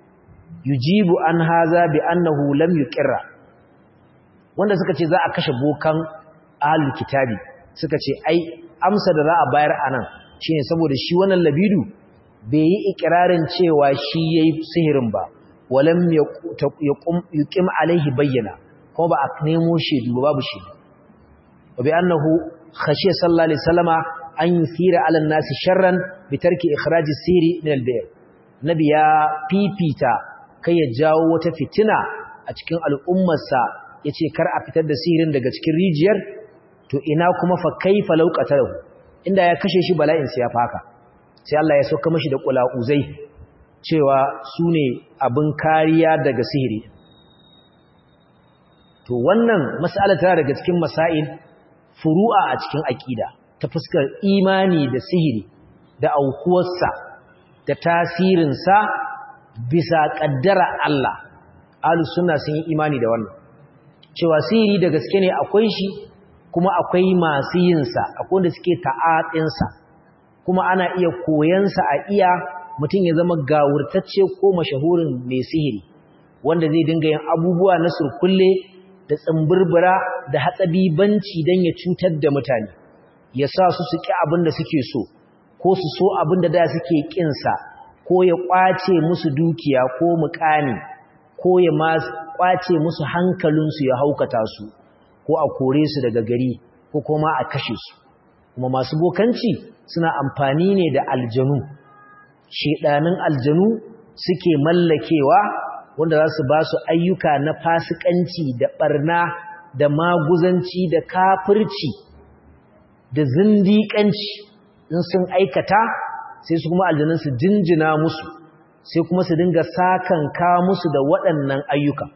yujibu an hadha bi annahu lam yuqirra. Wanda suka ce za a kashe bokan ahlul kitabi suka ce ai amsa da za a bayar anan shine saboda shi wannan Labidu bai yi ikirarin cewa shi yayi sihirin ba, walam yaqum yuqim alaihi bayyana, kuma ba a nemo shedu babu shi. wa bi annahu khashiya sallallahu alaihi wasallama an yusira ala an-nasi sharran bi tarki ikhraj as-siri min al-bayr. Nabi ya fifita kai ya jawo wata fitina a cikin al'ummarsa, yace kar a fitar da sihirin daga cikin rijiyar to ina kuma fa kaifa law qatalahu inda ya kashe shi bala'in sai ya faka sai Allah ya sauka mashi da qulauzai cewa sune abin kariya daga sihiri to wannan mas'ala tana daga cikin masail furu'a a cikin aqida ta fuskar imani da sihiri da aukuwarsa da tasirinsa bisa kaddara Allah ahlus sunna sun yi imani da wannan cewa sihiri da gaske ne akwai shi kuma akwai masu yin sa akwai wanda suke ta'atin sa kuma ana iya koyan sa a iya mutum ya zama gawurtacce ko mashahurin mai sihiri wanda zai dinga yin abubuwa na surkulle da tsimbirbira da hatsabibanci dan ya cutar da mutane ya sa su su ki abin da suke so ko su so abin da da suke kin sa ko ya kwace musu dukiya ko mukami ko ya ma kwace musu hankalinsu ya haukata su ko a kore su daga gari ko kuma a kashe su kuma masu bokanci suna amfani ne da aljanu shedanin aljanu suke mallakewa wanda za su ba su ayyuka na fasikanci da barna da maguzanci da kafirci da zindiƙanci in sun aikata sai su kuma aljanun su jinjina musu sai kuma su dinga sakanka musu da waɗannan ayyuka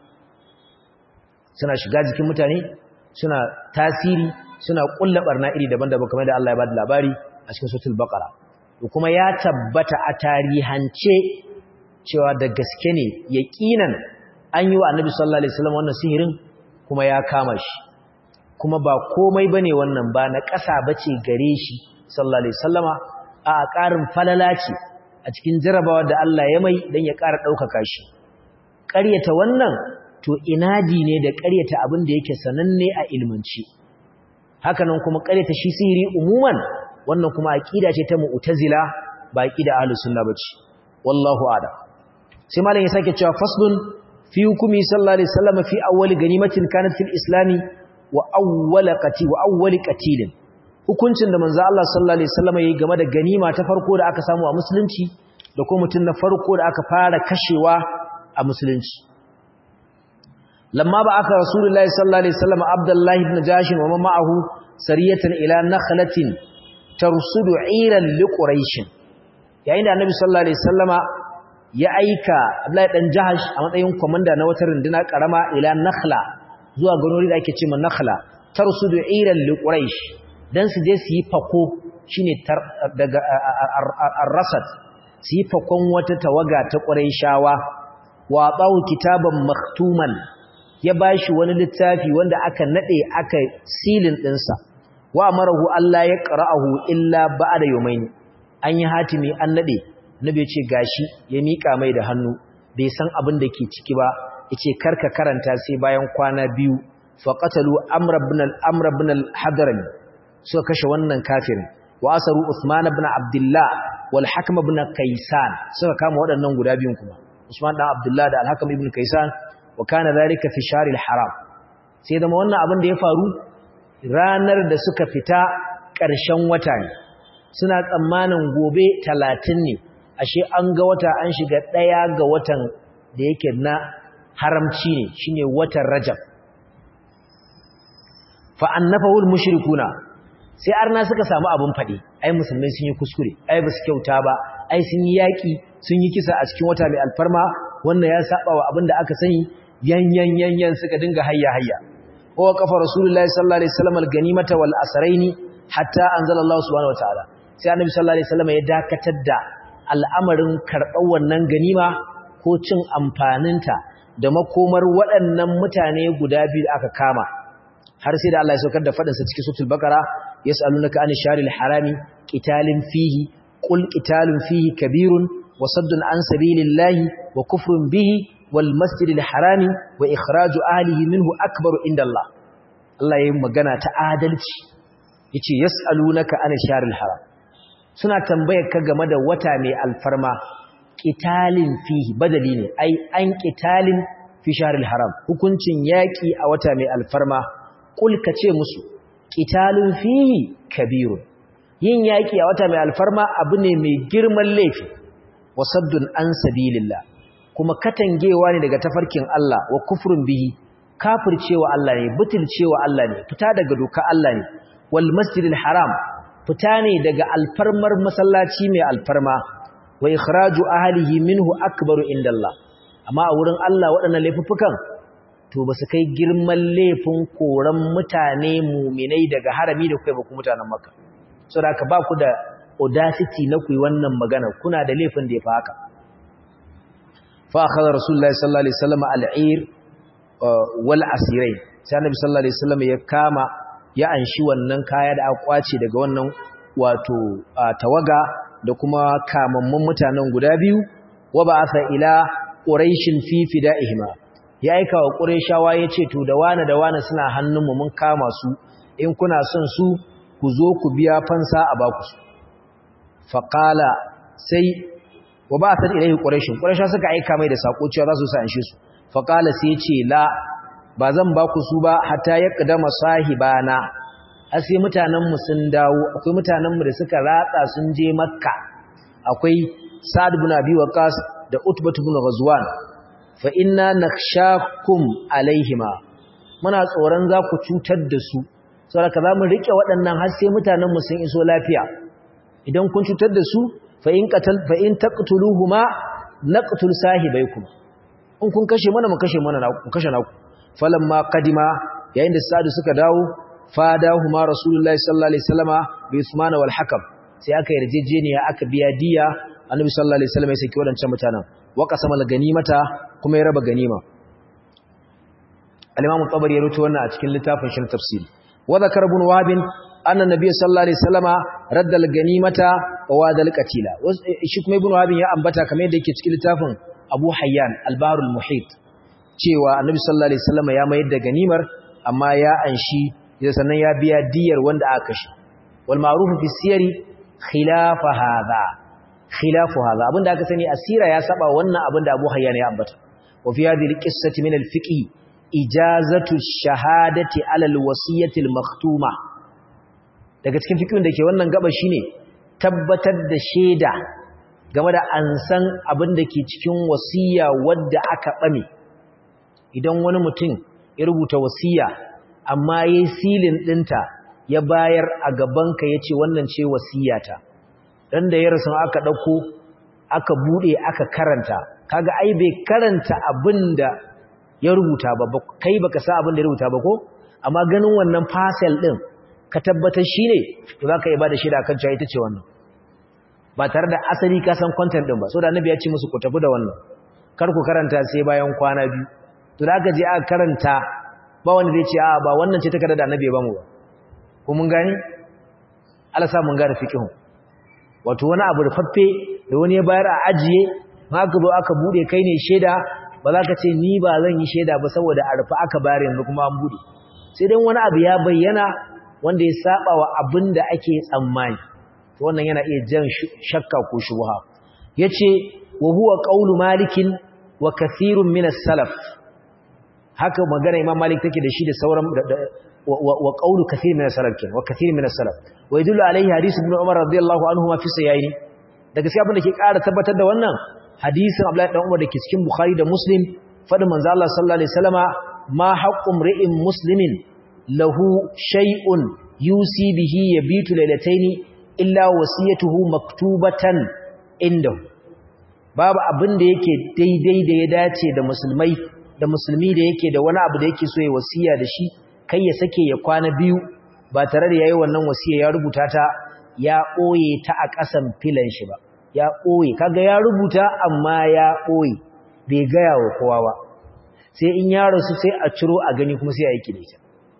suna shiga jikin mutane suna tasiri suna kulla barna iri daban-daban kamar da Allah ya bada labari a cikin suratul baqara kuma ya tabbata a tarihance cewa da gaske ne yaqinan an yi wa annabi sallallahu alaihi wasallam wannan sihirin kuma ya kama shi kuma ba komai bane wannan ba na ƙasa bace gare shi sallallahu alaihi wasallama a ƙarin falala ce a cikin jarabawa da Allah ya mai dan ya ƙara ɗaukaka shi ƙaryata wannan to inadi ne da ƙaryata abin da yake sananne a ilmanci hakanan kuma ƙaryata shi sihiri umuman wannan kuma aqida ce ta mu'tazila ba aqida ahlus sunna bace wallahu a'lam sai malam ya sake cewa faslun fi hukumi sallallahu alaihi wasallam fi awwal ganimatin kanat fil islami wa awwal qati wa awwal qatilin hukuncin da manzo Allah sallallahu alaihi wasallam yayi game da ganima ta farko da aka samu a musulunci da kuma mutun na farko da aka fara kashewa a musulunci lamma ba aka rasulullahi sallallahu alaihi wasallam abdullahi ibn jashin wa ma'ahu sariyatan ila nakhlatin tarsudu iran liquraish yayin da annabi sallallahu alaihi wasallama ya aika abdullahi dan jahash a matsayin komanda na wata runduna karama ila nakhla zuwa gonori da ake cewa nakhla tarsudu iran liquraish dan su je su yi fako shine daga ar-rasad su yi fakon wata tawaga ta quraishawa wa bawu kitaban maktuman ya bashi wani littafi wanda aka nade aka silin dinsa wa amarahu Allah ya qara'ahu illa ba'da yawmayn an yi hatimi an nade nabi ce gashi ya mika mai da hannu bai san abin da ke ciki ba yace karka karanta sai bayan kwana biyu faqatalu amr ibn al-amr ibn al-hadrami suka kashe wannan kafirin wa asaru usman ibn abdullah wal hakim ibn kaysan suka kama waɗannan guda biyun kuma usman dan abdullah da al-hakim ibn kaysan wa kana zalika fi sharil haram sai da wannan abin da ya faru ranar da suka fita ƙarshen wata ne suna tsammanin gobe talatin ne ashe an ga wata an shiga ɗaya ga watan da yake na haramci ne shine watan rajab fa annafahul mushrikuna sai arna suka samu abin fadi ai musulmai sun yi kuskure ai basu kyauta ba ai sun yi yaki sun yi kisa a cikin wata mai alfarma wannan ya saba wa abin da aka sani yan yan yan yan suka dinga hayya hayya wa qafa rasulullahi sallallahu alaihi wasallam al-ganimata wal asraini hatta anzalallahu subhanahu wataala sai annabi sallallahu alaihi wasallam ya dakatar da al'amarin karɓar wannan ganima ko cin amfaninta da makomar waɗannan mutane guda biyu aka kama har sai da Allah ya saukar da faɗinsa cikin suratul baqara yas'alunaka an sharil harami qitalin fihi qul qitalun fihi kabirun wa saddun an sabilillahi wa kufrun bihi wal masjidil harami wa ikhraju ahlihi minhu akbaru indallah Allah yayin magana ta adalci yace yas'alunaka an sharil haram suna tambayar ka game da wata mai alfarma qitalin fihi badali ne ai an qitalin fi sharil haram hukuncin yaki a wata mai alfarma kul kace musu qitalun fihi kabirun yin yaki a wata mai alfarma abu ne mai girman laifi wasaddun an sabilillah kuma katangewa ne daga tafarkin Allah wa kufrun bihi kafircewa Allah ne butulcewa Allah ne fita daga doka Allah ne wal masjidil haram fita ne daga alfarmar masallaci mai alfarma wa ikhraju ahlihi minhu akbaru indallah amma a wurin Allah waɗannan laifuffukan to ba su kai girman laifin koran mutane muminai daga harami da kai ba ku mutanen Makka saboda haka ba ku da audacity na ku yi wannan magana kuna da laifin da ya fi haka fa akhadha rasulullahi sallallahu alaihi wasallam al-ir wal asirai sai annabi sallallahu alaihi wasallam ya kama ya anshi wannan kaya da aka kwace daga wannan wato tawaga da kuma kamammun mutanen guda biyu wa ba'atha ila quraishin fi fida'ihima ya aika wa qurayshawa yace to da wani da wani suna hannunmu mun kama su in kuna son su ku zo ku biya fansa a baku su faqala sai wa ba'atha ilayhi quraishin quraysha suka aika mai da sako cewa za su sa anshe su faqala sai yace la ba zan baku su ba hatta yaqdama sahibana sai mutanen mu sun dawo akwai mutanen mu da suka ratsa sun je makka akwai sa'd ibn abi waqas da utbah ibn ghazwan fa inna nakhshakum alaihima muna tsoron za ku cutar da su saboda za mu rike waɗannan har sai mutanen mu sun iso lafiya idan kun cutar da su fa in qatal fa in taqtuluhuma naqtul sahibaikum in kun kashe mana mu kashe mana ku kashe naku falamma qadima yayin da sa'd suka dawo fadahuma rasulullahi sallallahu alaihi wasallama bi usman wal hakam sai aka yarjejeniya aka biya diya annabi sallallahu alaihi wasallam ya saki wadancan mutanen wa qasama al ganimata kuma ya raba ganima al-imam at-tabari ya rubuta wannan a cikin littafin shi tafsir wa zakar ibn wahab anna nabiy sallallahu alaihi wasallama radda al ganimata wa wada al qatila shi kuma ibn wahab ya ambata kamar yadda yake cikin littafin abu hayyan al-barul muhit cewa annabi sallallahu alaihi wasallama ya mayar da ganimar amma ya anshi sannan ya biya diyar wanda aka kashe wal ma'ruf fi siyari khilaf hadha khilaf hadha abinda aka sani asira ya saba wannan abinda Abu Hayyan ya ambata wa fi hadhihi alqissati min alfiqh ijazatu shahadati ala alwasiyati almaktuma daga cikin fiqhin da ke wannan gaba shine tabbatar da sheda game da an san abinda ke cikin wasiya wadda aka bame idan wani mutum ya rubuta wasiya amma yayi silin dinta ya bayar a gabanka yace wannan ce wasiyata dan da ya rasu aka dauko aka bude aka karanta kaga ai bai karanta abinda ya rubuta ba kai baka sa abinda ya rubuta ba ko amma ganin wannan parcel din ka tabbatar shine to zaka yi bada shaida kan cewa ita ce wannan ba tare da asali ka san content din ba saboda annabi ya ce musu ku tafi da wannan kar ku karanta sai bayan kwana biyu to da aka je aka karanta ba wanda zai ce a ba wannan ce takarda da annabi ya bamu ba ko mun gani Allah sa mun gane fiqhu wato wani abu rufaffe da wani ya bayar a ajiye haka zo aka bude kai ne sheda ba za ka ce ni ba zan yi sheda ba saboda a rufa aka bayar yanzu kuma an bude sai dan wani abu ya bayyana wanda ya saba wa abin da ake tsammani to wannan yana iya jan shakka ko shubha yace wa huwa qaulu malikin wa kathirun min as-salaf haka magana Imam Malik take da shi da sauran wa qawlu kathir min as-salaf kin wa kathir min as-salaf wa yadullu alayhi hadith ibn Umar radiyallahu anhu ma fi sayyid daga sai abin da ke ƙara tabbatar da wannan hadisin Abdullah ibn Umar dake cikin Bukhari da Muslim fadin manzo Allah sallallahu alaihi wasallama ma haqqum ri'in muslimin lahu shay'un yusi bihi yabitu laylataini illa wasiyatuhu maktubatan indahu babu abin da yake daidai da ya dace da musulmai da musulmi da yake da wani abu da yake so ya wasiya da shi kai ya sake ya kwana biyu ba tare da yayi wannan wasiya ya rubuta ta ya ɓoye ta a ƙasan filan shi ba ya ɓoye kaga ya rubuta amma ya ɓoye bai gaya wa kowa ba sai in ya rasu sai a ciro a gani kuma sai a yi kide ta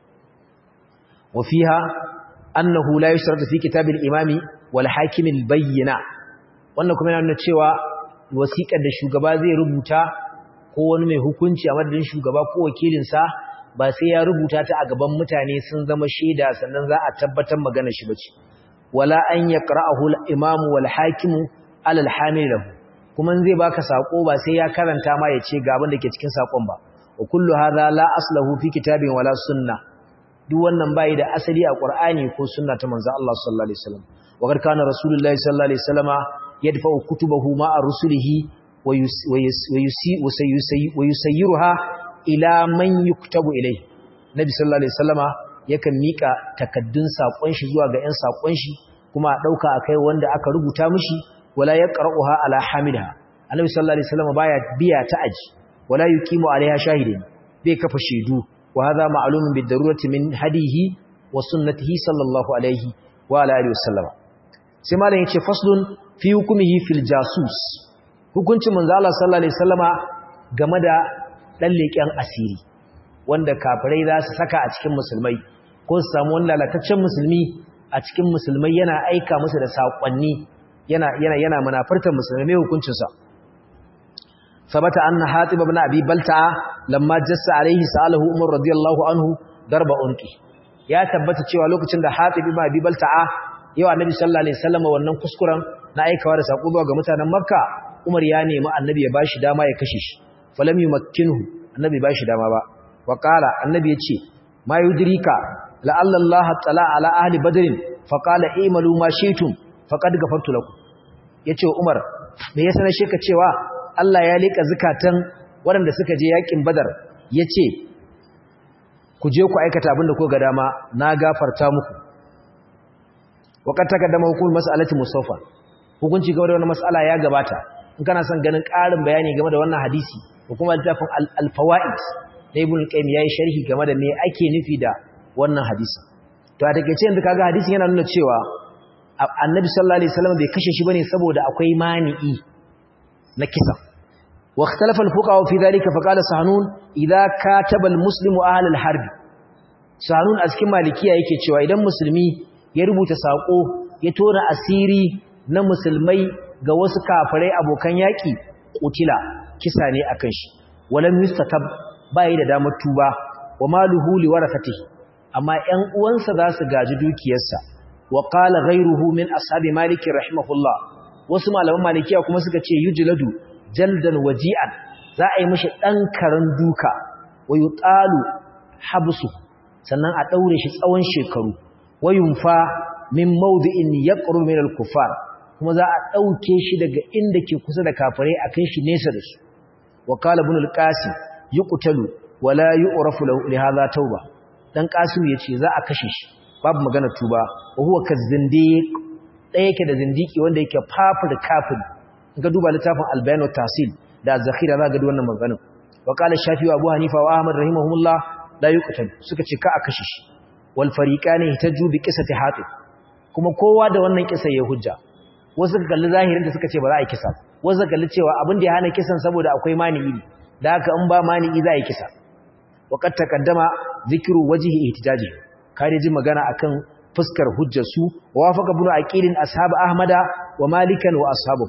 wa fiha annahu la yushratu fi kitabil imami wal hakim al bayyina wannan kuma yana nuna cewa wasiƙar da shugaba zai rubuta ko wani mai hukunci a madadin shugaba ko wakilinsa ba sai ya rubuta ta a gaban mutane sun zama shaida sannan za a tabbatar magana shi bace wala an yaqra'ahu al-imamu wal hakimu ala al-hamil lahu kuma zai baka sako ba sai ya karanta ma yace ga abin da ke cikin sakon ba wa kullu hadha la aslahu fi kitabin wala sunna duk wannan bai da asali a qur'ani ko sunna ta manzo Allah sallallahu alaihi wasallam wa gar kana rasulullahi sallallahu alaihi wasallama yadfa'u kutubahu ma'a rusulihi wa yusayyiruha ila man yuktabu ilayhi nabi sallallahu alaihi wasallama yakan mika takaddun sakon shi zuwa ga ƴan sakon shi kuma a dauka akai wanda aka rubuta mishi wala yaqra'uha ala hamidha annabi sallallahu alaihi wasallama baya biya ta aji wala yuqimu alaiha shahidin bai kafa shaidu wa hadha ma'lumun bid darurati min hadihi wa sunnatihi sallallahu alaihi wa ala alihi wasallama sai malam yace faslun fi hukmihi fil jasus hukuncin manzo Allah sallallahu alaihi wasallama game da dan leken asiri wanda kafirai za su saka a cikin musulmai ko su samu wani lalataccen musulmi a cikin musulmai yana aika musu da sakonni yana yana yana munafartar musulmai mai hukuncin sa sabata anna hatib ibn abi balta'a lamma jassa alaihi salahu umar radiyallahu anhu darba unqi ya tabbata cewa lokacin da hatib ibn abi balta'a yau annabi sallallahu alaihi wasallam wannan kuskuren na aikawa da sako zuwa ga mutanen makka umar ya nemi annabi ya bashi dama ya kashe shi falam yumakkinhu annabi bashi dama ba wa qala annabi yace ma yudrika la'alla Allah tala ala ahli badrin fa qala imalu ma shaytum faqad ghafartu lakum yace Umar me yasa na sheka cewa Allah ya lika zakatan waɗanda suka je yakin badar yace ku je ku aikata abin da ku ga dama na gafarta muku waqad takaddama hukul mas'alati mustafa hukunci game da wannan mas'ala ya gabata in kana son ganin ƙarin bayani game da wannan hadisi ko kuma littafin al-fawaid da ibn qayyim yayi sharhi game da me ake nufi da wannan hadisi to a take ce yanzu kaga hadisin yana nuna cewa annabi sallallahu alaihi wasallam bai kashe shi bane saboda akwai mani'i na kisa wa ikhtalafa al-fuqaha fi dhalika fa qala sahnun idha kataba al-muslimu ahli al-harb sahnun a cikin malikiya yake cewa idan musulmi ya rubuta sako ya tona asiri na musulmai ga wasu kafirai abokan yaki kutila kisa ne akan shi walam yustatab bai da damar tuba wa maluhu li warathatihi amma ƴan uwansa za su gaji dukiyarsa wa qala ghayruhu min ashabi malik rahimahullah wasu malaman malikiya kuma suka ce yujladu jaldan waji'an za a yi mishi dan karan duka wa yutalu habsu sannan a daure shi tsawon shekaru wa yunfa min mawdi'in yaqrub min al-kuffar kuma za a dauke shi daga inda ke kusa da kafirai akan shi nesa da su wa qala ibn al-qasim yuqtalu wala yu'rafu lahu li hadha tauba dan qasim yace za a kashe shi babu magana tuba wa huwa kazindiq dai yake da zindiki wanda yake fafir kafir in ka duba littafin al-bayan wa tahsil da zakhira za ga duk wannan maganar wa qala shafi wa abu hanifa wa ahmad rahimahumullah la yuqtal suka ce ka a kashe shi wal fariqani hitaju bi qissati hatib kuma kowa da wannan kisa ya hujja wasu ka kalli zahirin da suka ce ba za a yi kisa wasu ka kalli cewa abin da ya hana kisan saboda akwai mani'i da haka in ba mani'i za a yi kisa waqad taqaddama zikru wajhi ihtijaji kare ji magana akan fuskar hujjar su wafaqa ibn aqilin ashab ahmada wa malikan wa ashabu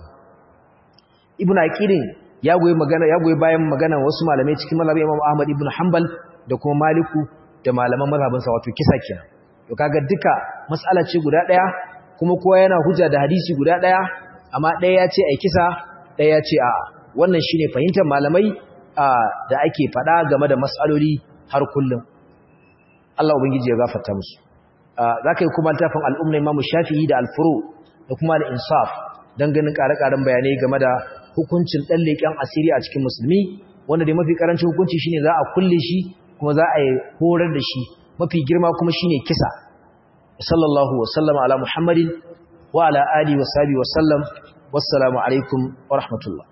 ibn aqilin ya goyi magana ya goyi bayan magana wasu malamai cikin mazhabin imam ahmad ibn hanbal da kuma maliku da malaman mazhabinsa wato kisa kenan to kaga duka mas'ala ce guda daya kuma kowa yana hujja da hadisi guda daya amma daya ya ce ai kisa daya ya ce a'a wannan shine fahimtar malamai da ake fada game da mas'aloli har kullum Allah ubangiji ya gafarta musu zakai kuma tafin al-umma Imam Shafi'i da al-Furu da kuma al-Insaf dan ganin ƙare-ƙaren bayanai game da hukuncin dan leken asiri a cikin musulmi wanda dai mafi karancin hukunci shine za a kulle shi kuma za a yi horar da shi mafi girma kuma shine kisa sallallahu wa sallama ala muhammadin wa ala alihi wa sahbihi wa sallam wassalamu alaikum wa rahmatullah